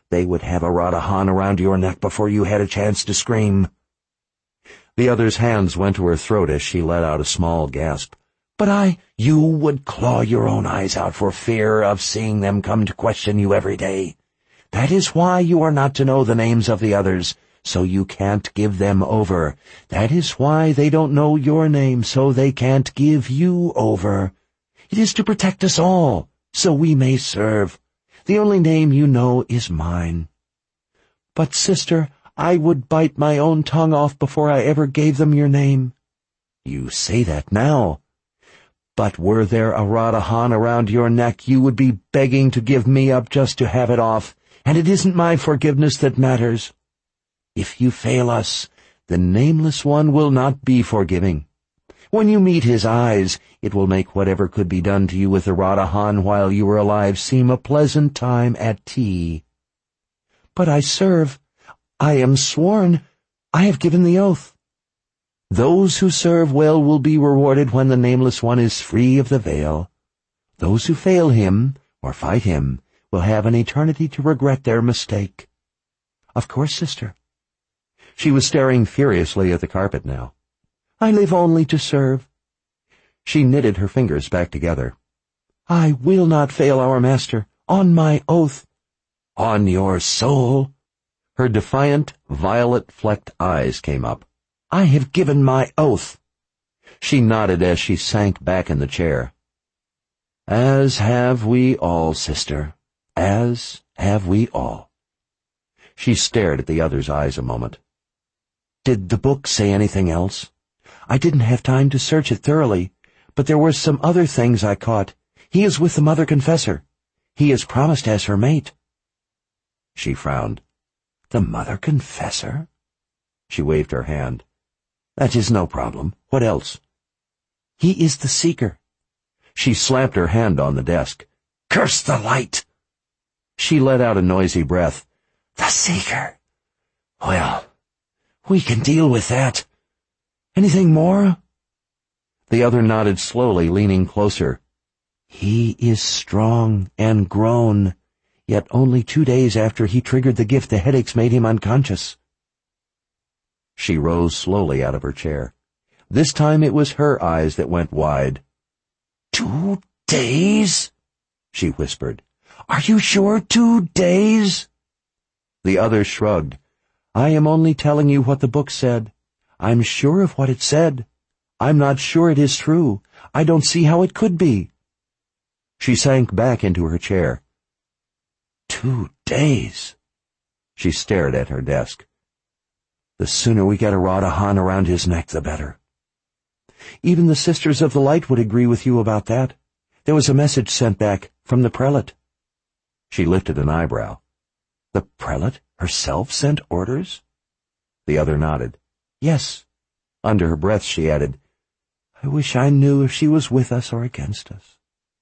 they would have a Radahan around your neck before you had a chance to scream." The other's hands went to her throat as she let out a small gasp. "But you would claw your own eyes out for fear of seeing them come to question you every day. That is why you are not to know the names of the others, so you can't give them over. That is why they don't know your name, so they can't give you over. It is to protect us all, so we may serve. The only name you know is mine." "But, sister, I would bite my own tongue off before I ever gave them your name." "You say that now. But were there a Radahan around your neck, you would be begging to give me up just to have it off, and it isn't my forgiveness that matters. If you fail us, the Nameless One will not be forgiving. When you meet his eyes, it will make whatever could be done to you with the Radahan while you were alive seem a pleasant time at tea." "But I serve. I am sworn. I have given the oath." "Those who serve well will be rewarded when the Nameless One is free of the veil. Those who fail him, or fight him, will have an eternity to regret their mistake." "Of course, sister." She was staring furiously at the carpet now. "I live only to serve." She knitted her fingers back together. "I will not fail our master, on my oath." "On your soul?" Her defiant, violet-flecked eyes came up. "I have given my oath." She nodded as she sank back in the chair. "As have we all, sister. As have we all." She stared at the other's eyes a moment. "Did the book say anything else? I didn't have time to search it thoroughly, but there were some other things I caught. He is with the Mother Confessor. He is promised as her mate." She frowned. "The Mother Confessor?" She waved her hand. "That is no problem. What else?" "He is the Seeker." She slapped her hand on the desk. "Curse the light!" She let out a noisy breath. "The Seeker! Well, we can deal with that. Anything more?" The other nodded slowly, leaning closer. "He is strong and grown, yet only 2 days after he triggered the gift the headaches made him unconscious." She rose slowly out of her chair. This time it was her eyes that went wide. 2 days?" she whispered. "Are you sure 2 days?" The other shrugged. "I am only telling you what the book said. I'm sure of what it said. I'm not sure it is true. I don't see how it could be." She sank back into her chair. 2 days. She stared at her desk. "The sooner we get a Radahan around his neck, the better." "Even the Sisters of the Light would agree with you about that. There was a message sent back from the prelate." She lifted an eyebrow. "The prelate herself sent orders?" The other nodded. "Yes." Under her breath she added, "I wish I knew if she was with us or against us."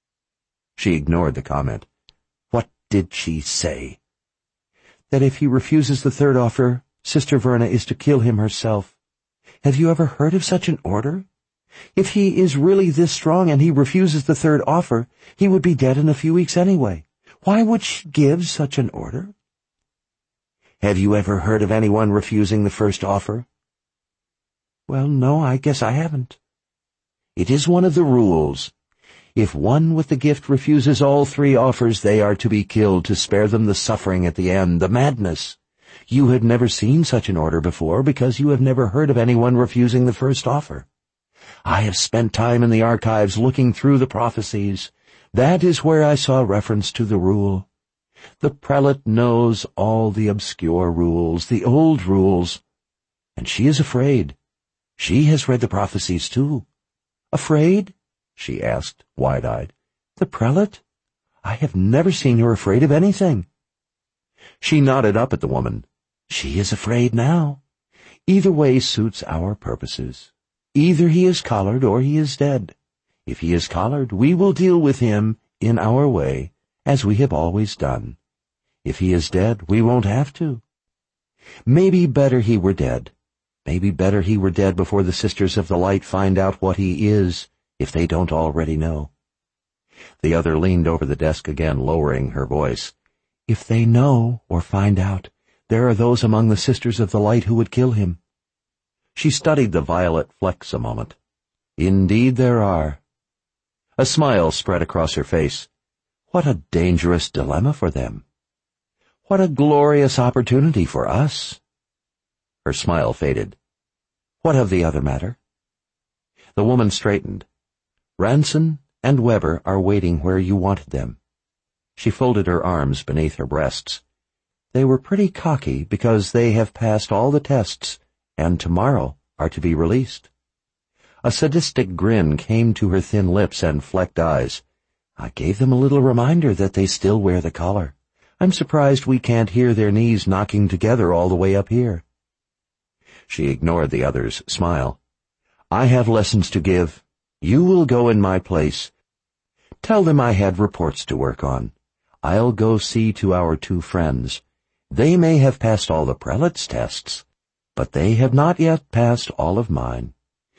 She ignored the comment. "What did she say?" "That if he refuses the third offer, Sister Verna is to kill him herself. Have you ever heard of such an order? If he is really this strong and he refuses the third offer, he would be dead in a few weeks anyway. Why would she give such an order?" "Have you ever heard of anyone refusing the first offer?" "Well, no, I guess I haven't." "It is one of the rules. If one with the gift refuses all 3 offers, they are to be killed to spare them the suffering at the end, the madness. You had never seen such an order before because you have never heard of anyone refusing the first offer. I have spent time in the archives looking through the prophecies. That is where I saw reference to the rule. The prelate knows all the obscure rules, the old rules, and she is afraid. She has read the prophecies too." "Afraid?" she asked, wide-eyed. "The prelate? I have never seen her afraid of anything." She nodded up at the woman. "She is afraid now. Either way suits our purposes. Either he is collared or he is dead. If he is collared, we will deal with him in our way, as we have always done. If he is dead, we won't have to. Maybe better he were dead. Maybe better he were dead before the Sisters of the Light find out what he is, if they don't already know." The other leaned over the desk again, lowering her voice. If they know or find out, there are those among the Sisters of the Light who would kill him. She studied the violet flecks a moment. Indeed there are. A smile spread across her face. What a dangerous dilemma for them. What a glorious opportunity for us. Her smile faded. What of the other matter? The woman straightened. Ranson and Weber are waiting where you wanted them. She folded her arms beneath her breasts. They were pretty cocky because they have passed all the tests and tomorrow are to be released. A sadistic grin came to her thin lips and flecked eyes. I gave them a little reminder that they still wear the collar. I'm surprised we can't hear their knees knocking together all the way up here. She ignored the other's smile. I have lessons to give. You will go in my place. Tell them I had reports to work on. I'll go see to our two friends. They may have passed all the prelate's tests, but they have not yet passed all of mine.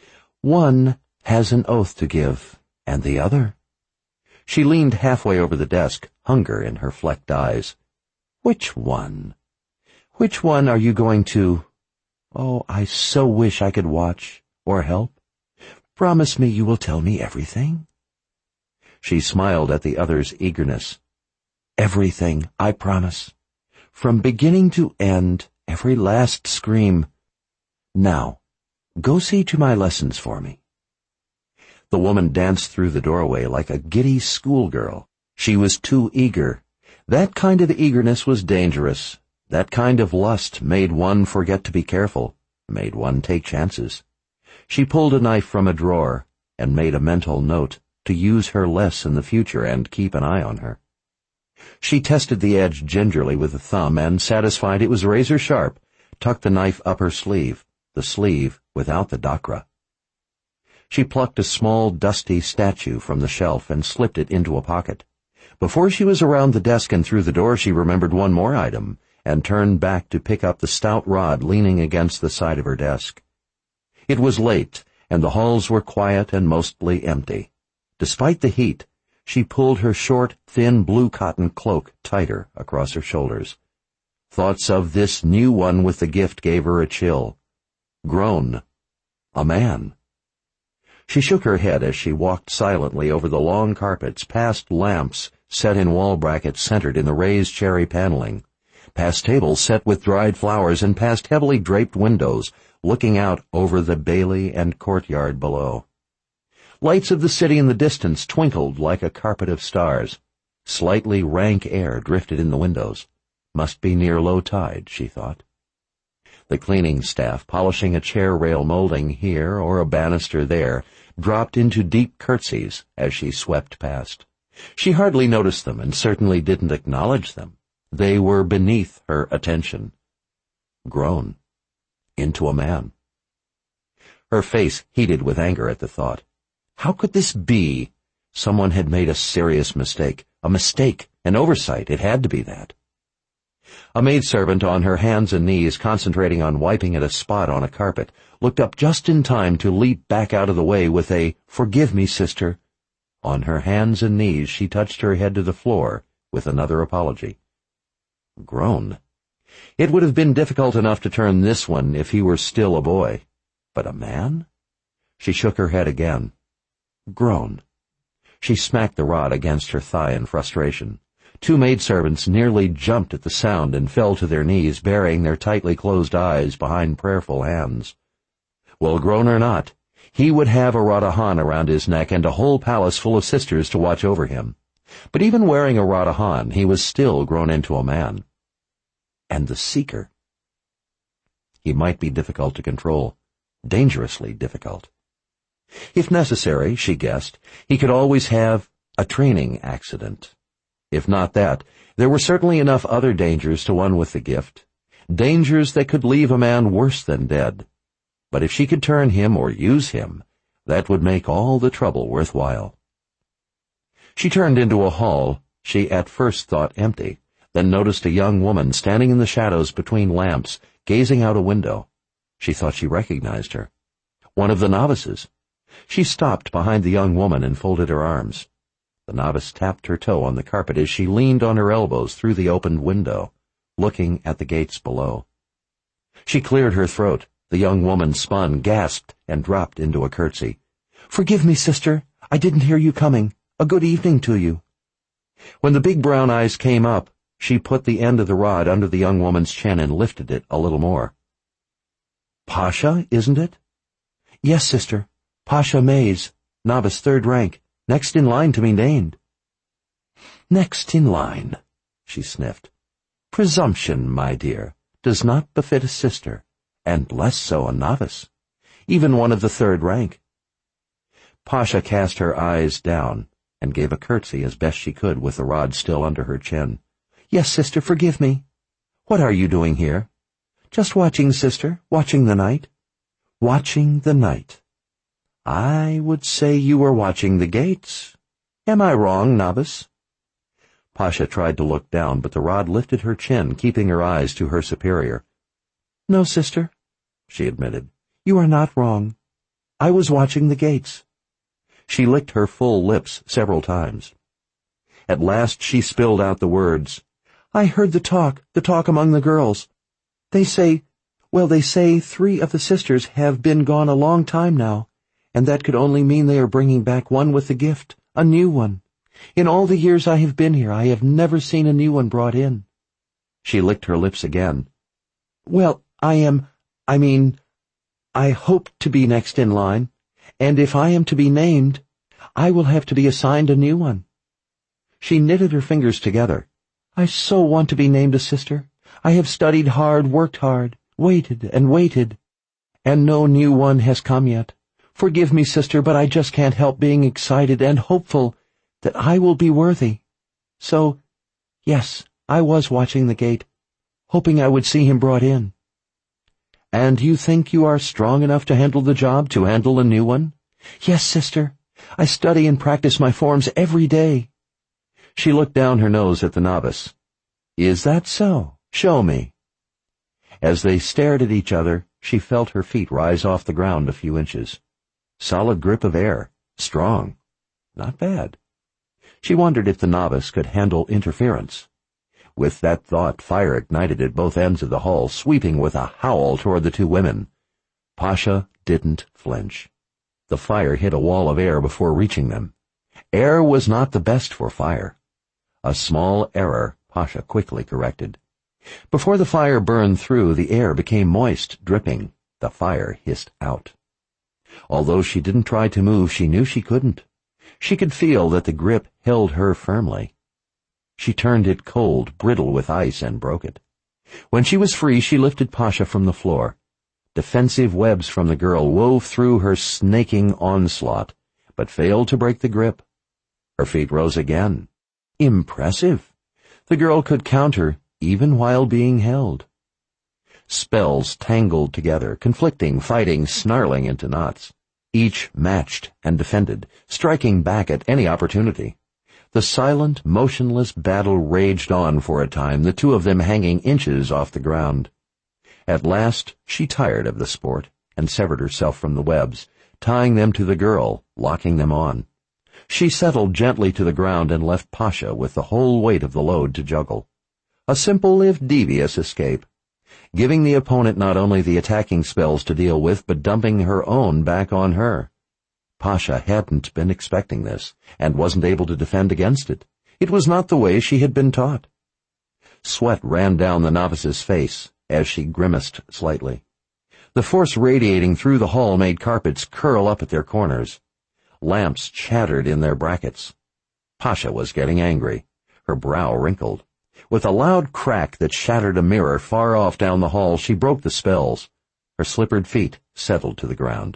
One has an oath to give, and the other. She leaned halfway over the desk, hunger in her flecked eyes. Which one? Which one are you going to? Oh, I so wish I could watch or help. Promise me you will tell me everything. She smiled at the other's eagerness. Everything, I promise. From beginning to end, every last scream. Now, go see to my lessons for me. The woman danced through the doorway like a giddy schoolgirl. She was too eager. That kind of eagerness was dangerous. That kind of lust made one forget to be careful, made one take chances. She pulled a knife from a drawer and made a mental note to use her less in the future and keep an eye on her. She tested the edge gingerly with a thumb and, satisfied it was razor sharp, tucked the knife up her sleeve, the sleeve without the dakra. She plucked a small, dusty statue from the shelf and slipped it into a pocket. Before she was around the desk and through the door, she remembered one more item and turned back to pick up the stout rod leaning against the side of her desk. It was late, and the halls were quiet and mostly empty. Despite the heat, she pulled her short, thin blue cotton cloak tighter across her shoulders. Thoughts of this new one with the gift gave her a chill. Grown. A man. She shook her head as she walked silently over the long carpets, past lamps set in wall brackets centered in the raised cherry paneling, past tables set with dried flowers, and past heavily draped windows looking out over the bailey and courtyard below. Lights of the city in the distance twinkled like a carpet of stars. Slightly rank air drifted in the windows. Must be near low tide, she thought. The cleaning staff, polishing a chair rail molding here or a banister there, dropped into deep curtsies as she swept past. She hardly noticed them and certainly didn't acknowledge them. They were beneath her attention. Grown. Into a man. Her face heated with anger at the thought. How could this be? Someone had made a serious mistake. A mistake, an oversight. It had to be that. A maidservant on her hands and knees, concentrating on wiping at a spot on a carpet, looked up just in time to leap back out of the way with a, "Forgive me, sister." On her hands and knees, she touched her head to the floor with another apology. Grown. It would have been difficult enough to turn this one if he were still a boy. But a man? She shook her head again. Grown. She smacked the rod against her thigh in frustration. Two maidservants nearly jumped at the sound and fell to their knees, burying their tightly closed eyes behind prayerful hands. Well, grown or not, he would have a Radhahan around his neck and a whole palace full of sisters to watch over him. But even wearing a Radhahan, he was still grown into a man. And the Seeker. He might be difficult to control, dangerously difficult. If necessary, she guessed, he could always have a training accident. If not that, there were certainly enough other dangers to one with the gift, dangers that could leave a man worse than dead. But if she could turn him or use him, that would make all the trouble worthwhile. She turned into a hall she at first thought empty, then noticed a young woman standing in the shadows between lamps, gazing out a window. She thought she recognized her. One of the novices. She stopped behind the young woman and folded her arms. The novice tapped her toe on the carpet as she leaned on her elbows through the opened window, looking at the gates below. She cleared her throat. The young woman spun, gasped, and dropped into a curtsy. "Forgive me, sister. I didn't hear you coming. A good evening to you." When the big brown eyes came up, she put the end of the rod under the young woman's chin and lifted it a little more. "Pasha, isn't it?" "Yes, sister. Pasha Mays, novice 3rd rank, next in line to be named." "Next in line," she sniffed. "Presumption, my dear, does not befit a sister, and less so a novice, even one of the 3rd rank." Pasha cast her eyes down and gave a curtsy as best she could with the rod still under her chin. "Yes, sister, forgive me. What are you doing here?" "Just watching, sister, watching the night." "Watching the night. I would say you were watching the gates. Am I wrong, novice?" Pasha tried to look down, but the rod lifted her chin, keeping her eyes to her superior. "No, sister," she admitted. "You are not wrong. I was watching the gates." She licked her full lips several times. At last she spilled out the words, "I heard the talk among the girls. They say 3 of the sisters have been gone a long time now, and that could only mean they are bringing back one with the gift, a new one. In all the years I have been here, I have never seen a new one brought in." She licked her lips again. "Well, I hope to be next in line, and if I am to be named, I will have to be assigned a new one." She knitted her fingers together. "I so want to be named a sister. I have studied hard, worked hard, waited and waited, and no new one has come yet. Forgive me, sister, but I just can't help being excited and hopeful that I will be worthy. So, yes, I was watching the gate, hoping I would see him brought in." "And you think you are strong enough to handle the job, to handle a new one?" "Yes, sister. I study and practice my forms every day." She looked down her nose at the novice. "Is that so? Show me." As they stared at each other, she felt her feet rise off the ground a few inches. Solid grip of air. Strong. Not bad. She wondered if the novice could handle interference. With that thought, fire ignited at both ends of the hall, sweeping with a howl toward the 2 women. Pasha didn't flinch. The fire hit a wall of air before reaching them. Air was not the best for fire. A small error Pasha quickly corrected. Before the fire burned through, the air became moist, dripping. The fire hissed out. Although she didn't try to move, she knew she couldn't. She could feel that the grip held her firmly. She turned it cold, brittle with ice, and broke it. When she was free, she lifted Pasha from the floor. Defensive webs from the girl wove through her snaking onslaught, but failed to break the grip. Her feet rose again. Impressive. The girl could counter even while being held. Spells tangled together, conflicting, fighting, snarling into knots. Each matched and defended, striking back at any opportunity. The silent, motionless battle raged on for a time, the 2 of them hanging inches off the ground. At last she tired of the sport and severed herself from the webs, tying them to the girl, locking them on. She settled gently to the ground and left Pasha with the whole weight of the load to juggle. A simple if devious escape, giving the opponent not only the attacking spells to deal with, but dumping her own back on her. Pasha hadn't been expecting this, and wasn't able to defend against it. It was not the way she had been taught. Sweat ran down the novice's face as she grimaced slightly. The force radiating through the hall made carpets curl up at their corners. Lamps chattered in their brackets. Pasha was getting angry. Her brow wrinkled. With a loud crack that shattered a mirror far off down the hall, she broke the spells. Her slippered feet settled to the ground.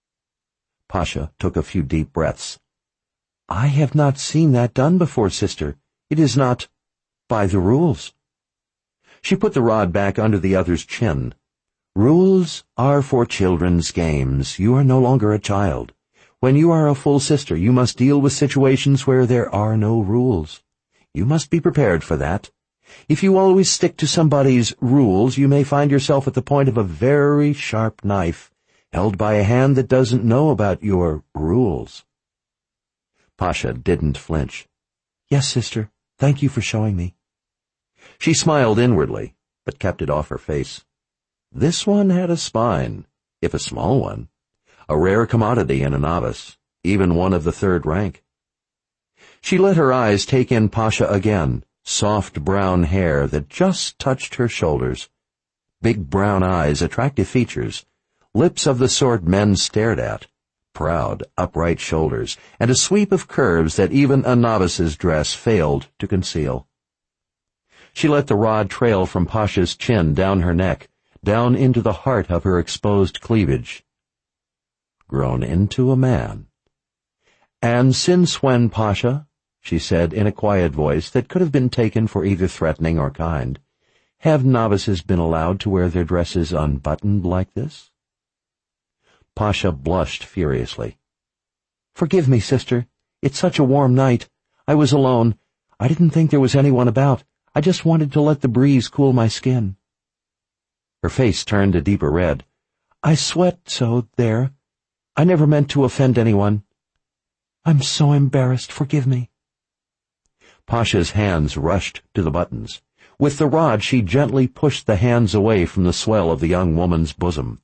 Pasha took a few deep breaths. "I have not seen that done before, sister. It is not by the rules." She put the rod back under the other's chin. "Rules are for children's games. You are no longer a child. When you are a full sister, you must deal with situations where there are no rules. You must be prepared for that. If you always stick to somebody's rules, you may find yourself at the point of a very sharp knife, held by a hand that doesn't know about your rules." Pasha didn't flinch. "Yes, sister. Thank you for showing me." She smiled inwardly, but kept it off her face. This one had a spine, if a small one, a rare commodity in a novice, even one of the third rank. She let her eyes take in Pasha again, soft brown hair that just touched her shoulders, big brown eyes, attractive features, lips of the sort men stared at, proud, upright shoulders, and a sweep of curves that even a novice's dress failed to conceal. She let the rod trail from Pasha's chin down her neck, down into the heart of her exposed cleavage. Grown into a man. "And since when, Pasha," she said in a quiet voice that could have been taken for either threatening or kind, "have novices been allowed to wear their dresses unbuttoned like this?" Pasha blushed furiously. "Forgive me, sister. It's such a warm night. I was alone. I didn't think there was anyone about. I just wanted to let the breeze cool my skin." Her face turned a deeper red. "I sweat so there. I never meant to offend anyone. I'm so embarrassed. Forgive me." Pasha's hands rushed to the buttons. With the rod, she gently pushed the hands away from the swell of the young woman's bosom.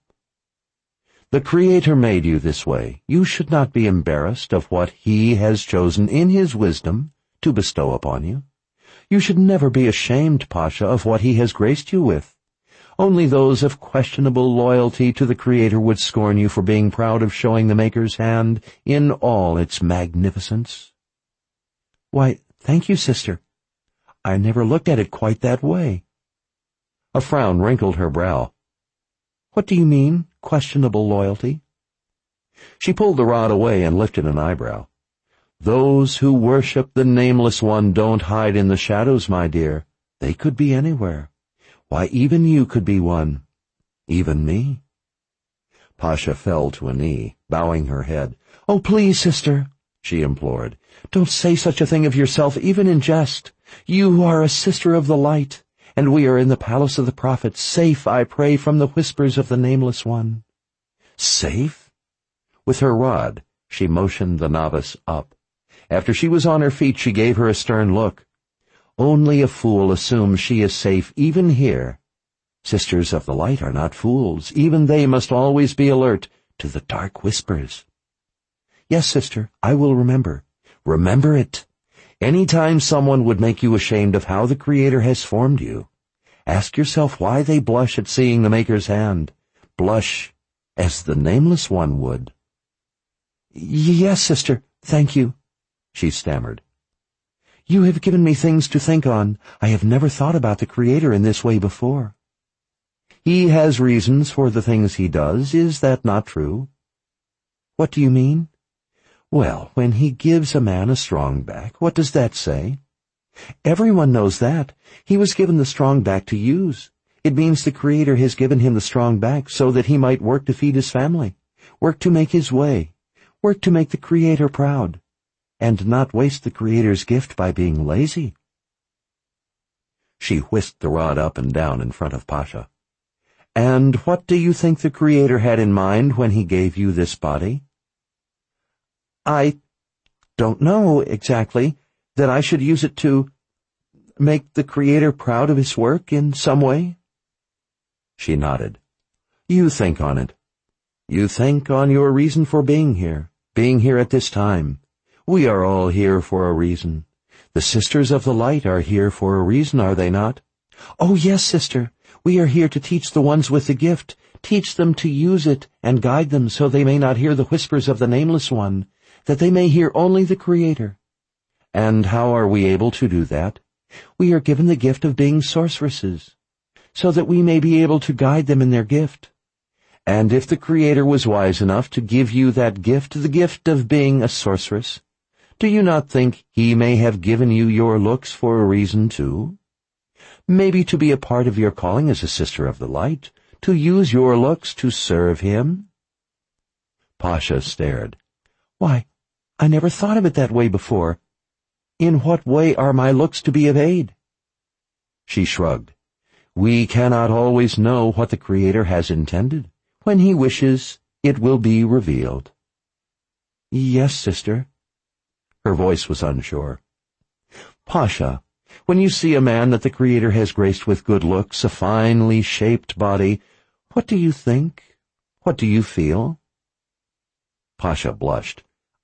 "The Creator made you this way. You should not be embarrassed of what He has chosen in His wisdom to bestow upon you. You should never be ashamed, Pasha, of what He has graced you with. Only those of questionable loyalty to the Creator would scorn you for being proud of showing the Maker's hand in all its magnificence." "Why, thank you, sister. I never looked at it quite that way." A frown wrinkled her brow. "What do you mean, questionable loyalty?" She pulled the rod away and lifted an eyebrow. "Those who worship the Nameless One don't hide in the shadows, my dear. They could be anywhere. Why, even you could be one. Even me." Pasha fell to a knee, bowing her head. "Oh, please, sister," she implored, "don't say such a thing of yourself, even in jest. You are a sister of the light, and we are in the palace of the prophet, safe, I pray, from the whispers of the Nameless One." "Safe?" With her rod, she motioned the novice up. After she was on her feet, she gave her a stern look. "Only a fool assumes she is safe even here. Sisters of the light are not fools. Even they must always be alert to the dark whispers." "Yes, sister, I will remember." "Remember it. Any time someone would make you ashamed of how the Creator has formed you, ask yourself why they blush at seeing the Maker's hand. Blush as the Nameless One would." "Yes, sister, thank you," she stammered. "You have given me things to think on. I have never thought about the Creator in this way before." "He has reasons for the things He does. Is that not true?" "What do you mean?" "Well, when He gives a man a strong back, what does that say?" "Everyone knows that. He was given the strong back to use. It means the Creator has given him the strong back so that he might work to feed his family, work to make his way, work to make the Creator proud, and not waste the Creator's gift by being lazy." She whisked the rod up and down in front of Pasha. "And what do you think the Creator had in mind when He gave you this body?" "I don't know exactly. That I should use it to make the Creator proud of His work in some way." She nodded. "You think on it. You think on your reason for being here at this time. We are all here for a reason. The Sisters of the Light are here for a reason, are they not?" "Oh, yes, sister. We are here to teach the ones with the gift, teach them to use it and guide them so they may not hear the whispers of the Nameless One, that they may hear only the Creator." "And how are we able to do that?" "We are given the gift of being sorceresses, so that we may be able to guide them in their gift." "And if the Creator was wise enough to give you that gift, the gift of being a sorceress, do you not think He may have given you your looks for a reason too? Maybe to be a part of your calling as a sister of the light, to use your looks to serve Him?" Pasha stared. "Why, I never thought of it that way before. In what way are my looks to be of aid?" She shrugged. "We cannot always know what the Creator has intended. When He wishes, it will be revealed." "Yes, sister." Her voice was unsure. Pasha, when you see a man that the Creator has graced with good looks, a finely shaped body, what do you think? What do you feel? Pasha blushed.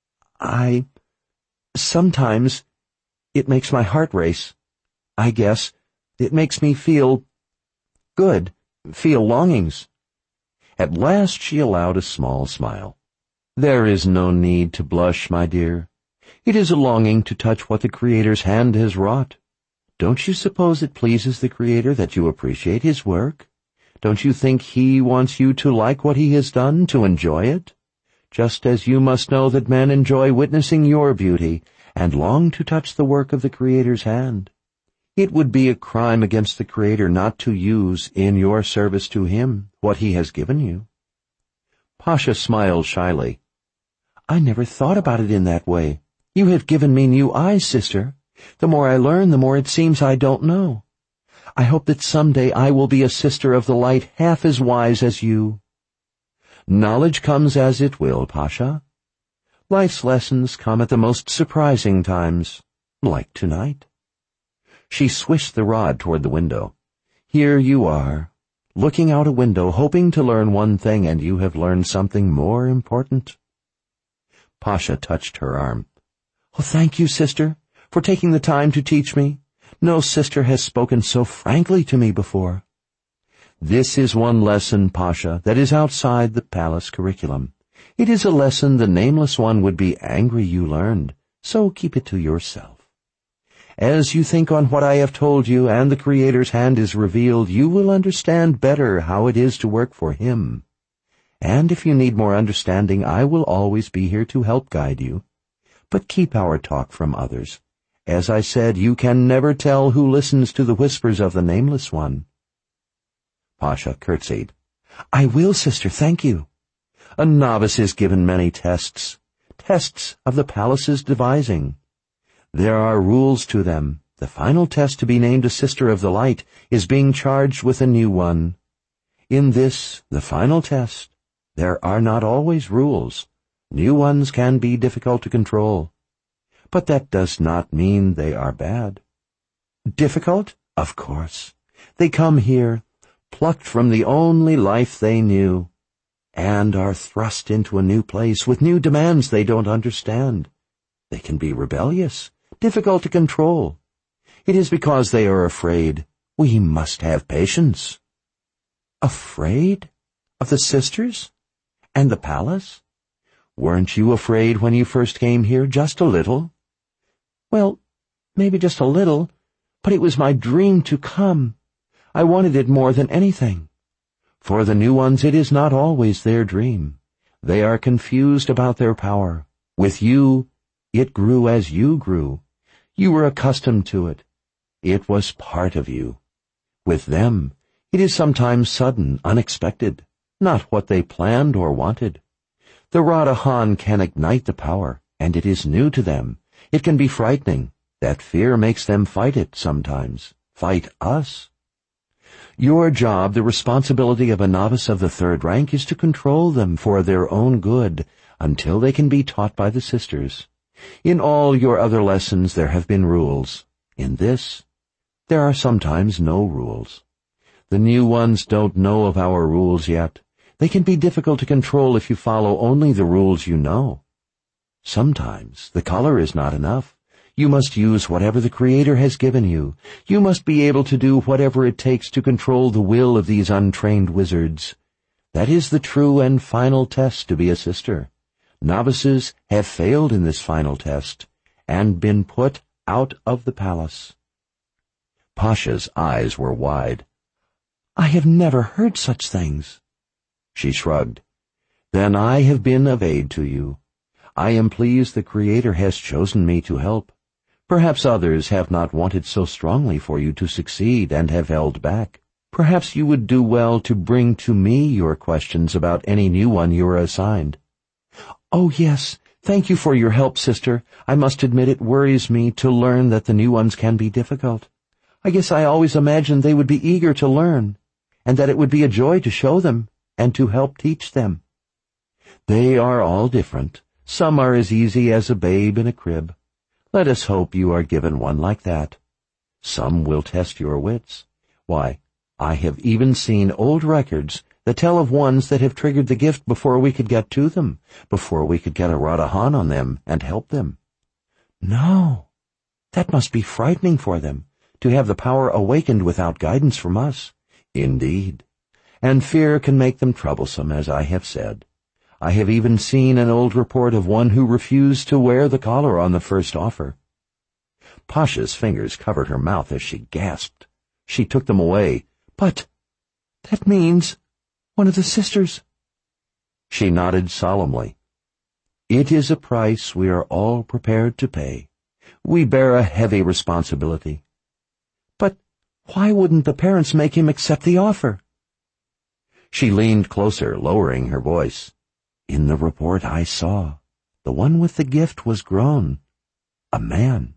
Sometimes it makes my heart race. I guess it makes me feel good, feel longings. At last she allowed a small smile. There is no need to blush, my dear. It is a longing to touch what the Creator's hand has wrought. Don't you suppose it pleases the Creator that you appreciate His work? Don't you think He wants you to like what He has done, to enjoy it? Just as you must know that men enjoy witnessing your beauty and long to touch the work of the Creator's hand. It would be a crime against the Creator not to use in your service to Him what He has given you. Pasha smiled shyly. I never thought about it in that way. You have given me new eyes, sister. The more I learn, the more it seems I don't know. I hope that someday I will be a sister of the light half as wise as you. Knowledge comes as it will, Pasha. Life's lessons come at the most surprising times, like tonight. She swished the rod toward the window. Here you are, looking out a window, hoping to learn one thing, and you have learned something more important. Pasha touched her arm. Oh, thank you, sister, for taking the time to teach me. No sister has spoken so frankly to me before. This is one lesson, Pasha, that is outside the palace curriculum. It is a lesson the Nameless One would be angry you learned, so keep it to yourself. As you think on what I have told you and the Creator's hand is revealed, you will understand better how it is to work for Him. And if you need more understanding, I will always be here to help guide you. But keep our talk from others. As I said, you can never tell who listens to the whispers of the Nameless One. Pasha curtsied. I will, sister, thank you. A novice is given many tests of the palace's devising. There are rules to them. The final test to be named a Sister of the Light is being charged with a new one. In this, the final test, there are not always rules. New ones can be difficult to control. But that does not mean they are bad. Difficult? Of course. They come here, plucked from the only life they knew, and are thrust into a new place with new demands they don't understand. They can be rebellious, difficult to control. It is because they are afraid. We must have patience. Afraid? Of the sisters? And the palace? Weren't you afraid when you first came here, just a little? Well, maybe just a little, but it was my dream to come. I wanted it more than anything. For the new ones, it is not always their dream. They are confused about their power. With you, it grew as you grew. You were accustomed to it. It was part of you. With them, it is sometimes sudden, unexpected, not what they planned or wanted. The Radha can ignite the power, and it is new to them. It can be frightening. That fear makes them fight it sometimes. Fight us. Your job, the responsibility of a novice of the third rank, is to control them for their own good until they can be taught by the sisters. In all your other lessons there have been rules. In this, there are sometimes no rules. The new ones don't know of our rules yet. They can be difficult to control if you follow only the rules you know. Sometimes the color is not enough. You must use whatever the Creator has given you. You must be able to do whatever it takes to control the will of these untrained wizards. That is the true and final test to be a sister. Novices have failed in this final test and been put out of the palace. Pasha's eyes were wide. I have never heard such things. She shrugged. Then I have been of aid to you. I am pleased the Creator has chosen me to help. Perhaps others have not wanted so strongly for you to succeed and have held back. Perhaps you would do well to bring to me your questions about any new one you are assigned. Oh, yes. Thank you for your help, sister. I must admit it worries me to learn that the new ones can be difficult. I guess I always imagined they would be eager to learn, and that it would be a joy to show them and to help teach them. They are all different. Some are as easy as a babe in a crib. Let us hope you are given one like that. Some will test your wits. Why, I have even seen old records that tell of ones that have triggered the gift before we could get to them, before we could get a Radahan on them and help them. No, that must be frightening for them, to have the power awakened without guidance from us. Indeed. And fear can make them troublesome, as I have said. I have even seen an old report of one who refused to wear the collar on the first offer. Pasha's fingers covered her mouth as she gasped. She took them away. But that means one of the sisters. She nodded solemnly. It is a price we are all prepared to pay. We bear a heavy responsibility. But why wouldn't the parents make him accept the offer? She leaned closer, lowering her voice. In the report I saw, the one with the gift was grown. A man.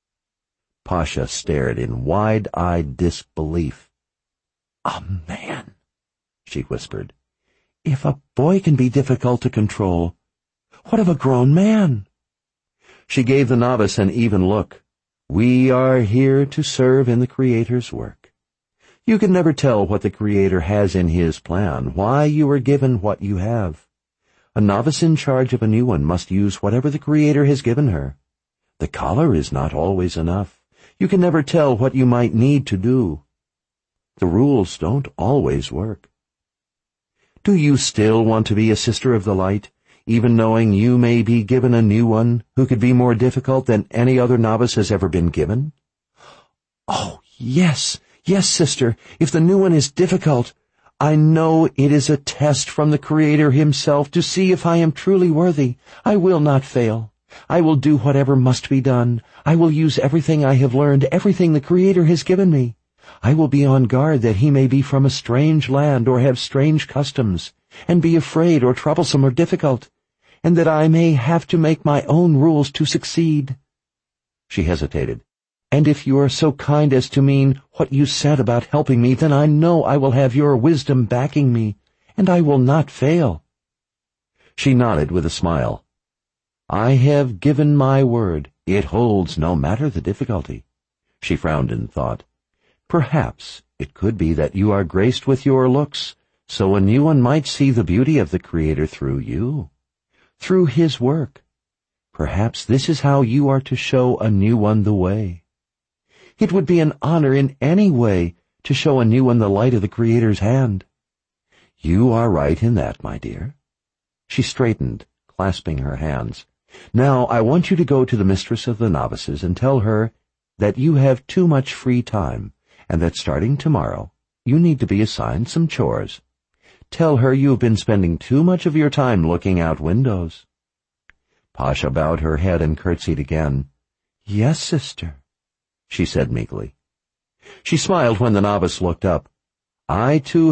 Pasha stared in wide-eyed disbelief. A man, she whispered. If a boy can be difficult to control, what of a grown man? She gave the novice an even look. We are here to serve in the Creator's work. You can never tell what the Creator has in His plan, why you are given what you have. A novice in charge of a new one must use whatever the Creator has given her. The collar is not always enough. You can never tell what you might need to do. The rules don't always work. Do you still want to be a sister of the light, even knowing you may be given a new one who could be more difficult than any other novice has ever been given? Oh, yes, sister, if the new one is difficult, I know it is a test from the Creator Himself to see if I am truly worthy. I will not fail. I will do whatever must be done. I will use everything I have learned, everything the Creator has given me. I will be on guard that he may be from a strange land or have strange customs, and be afraid or troublesome or difficult, and that I may have to make my own rules to succeed. She hesitated. And if you are so kind as to mean what you said about helping me, then I know I will have your wisdom backing me, and I will not fail. She nodded with a smile. I have given my word. It holds no matter the difficulty. She frowned in thought. Perhaps it could be that you are graced with your looks, so a new one might see the beauty of the Creator through you, through His work. Perhaps this is how you are to show a new one the way. It would be an honor in any way to show a new one the light of the Creator's hand. You are right in that, my dear. She straightened, clasping her hands. Now I want you to go to the mistress of the novices and tell her that you have too much free time, and that starting tomorrow you need to be assigned some chores. Tell her you have been spending too much of your time looking out windows. Pasha bowed her head and curtsied again. Yes, sister, she said meekly. She smiled when the novice looked up. I too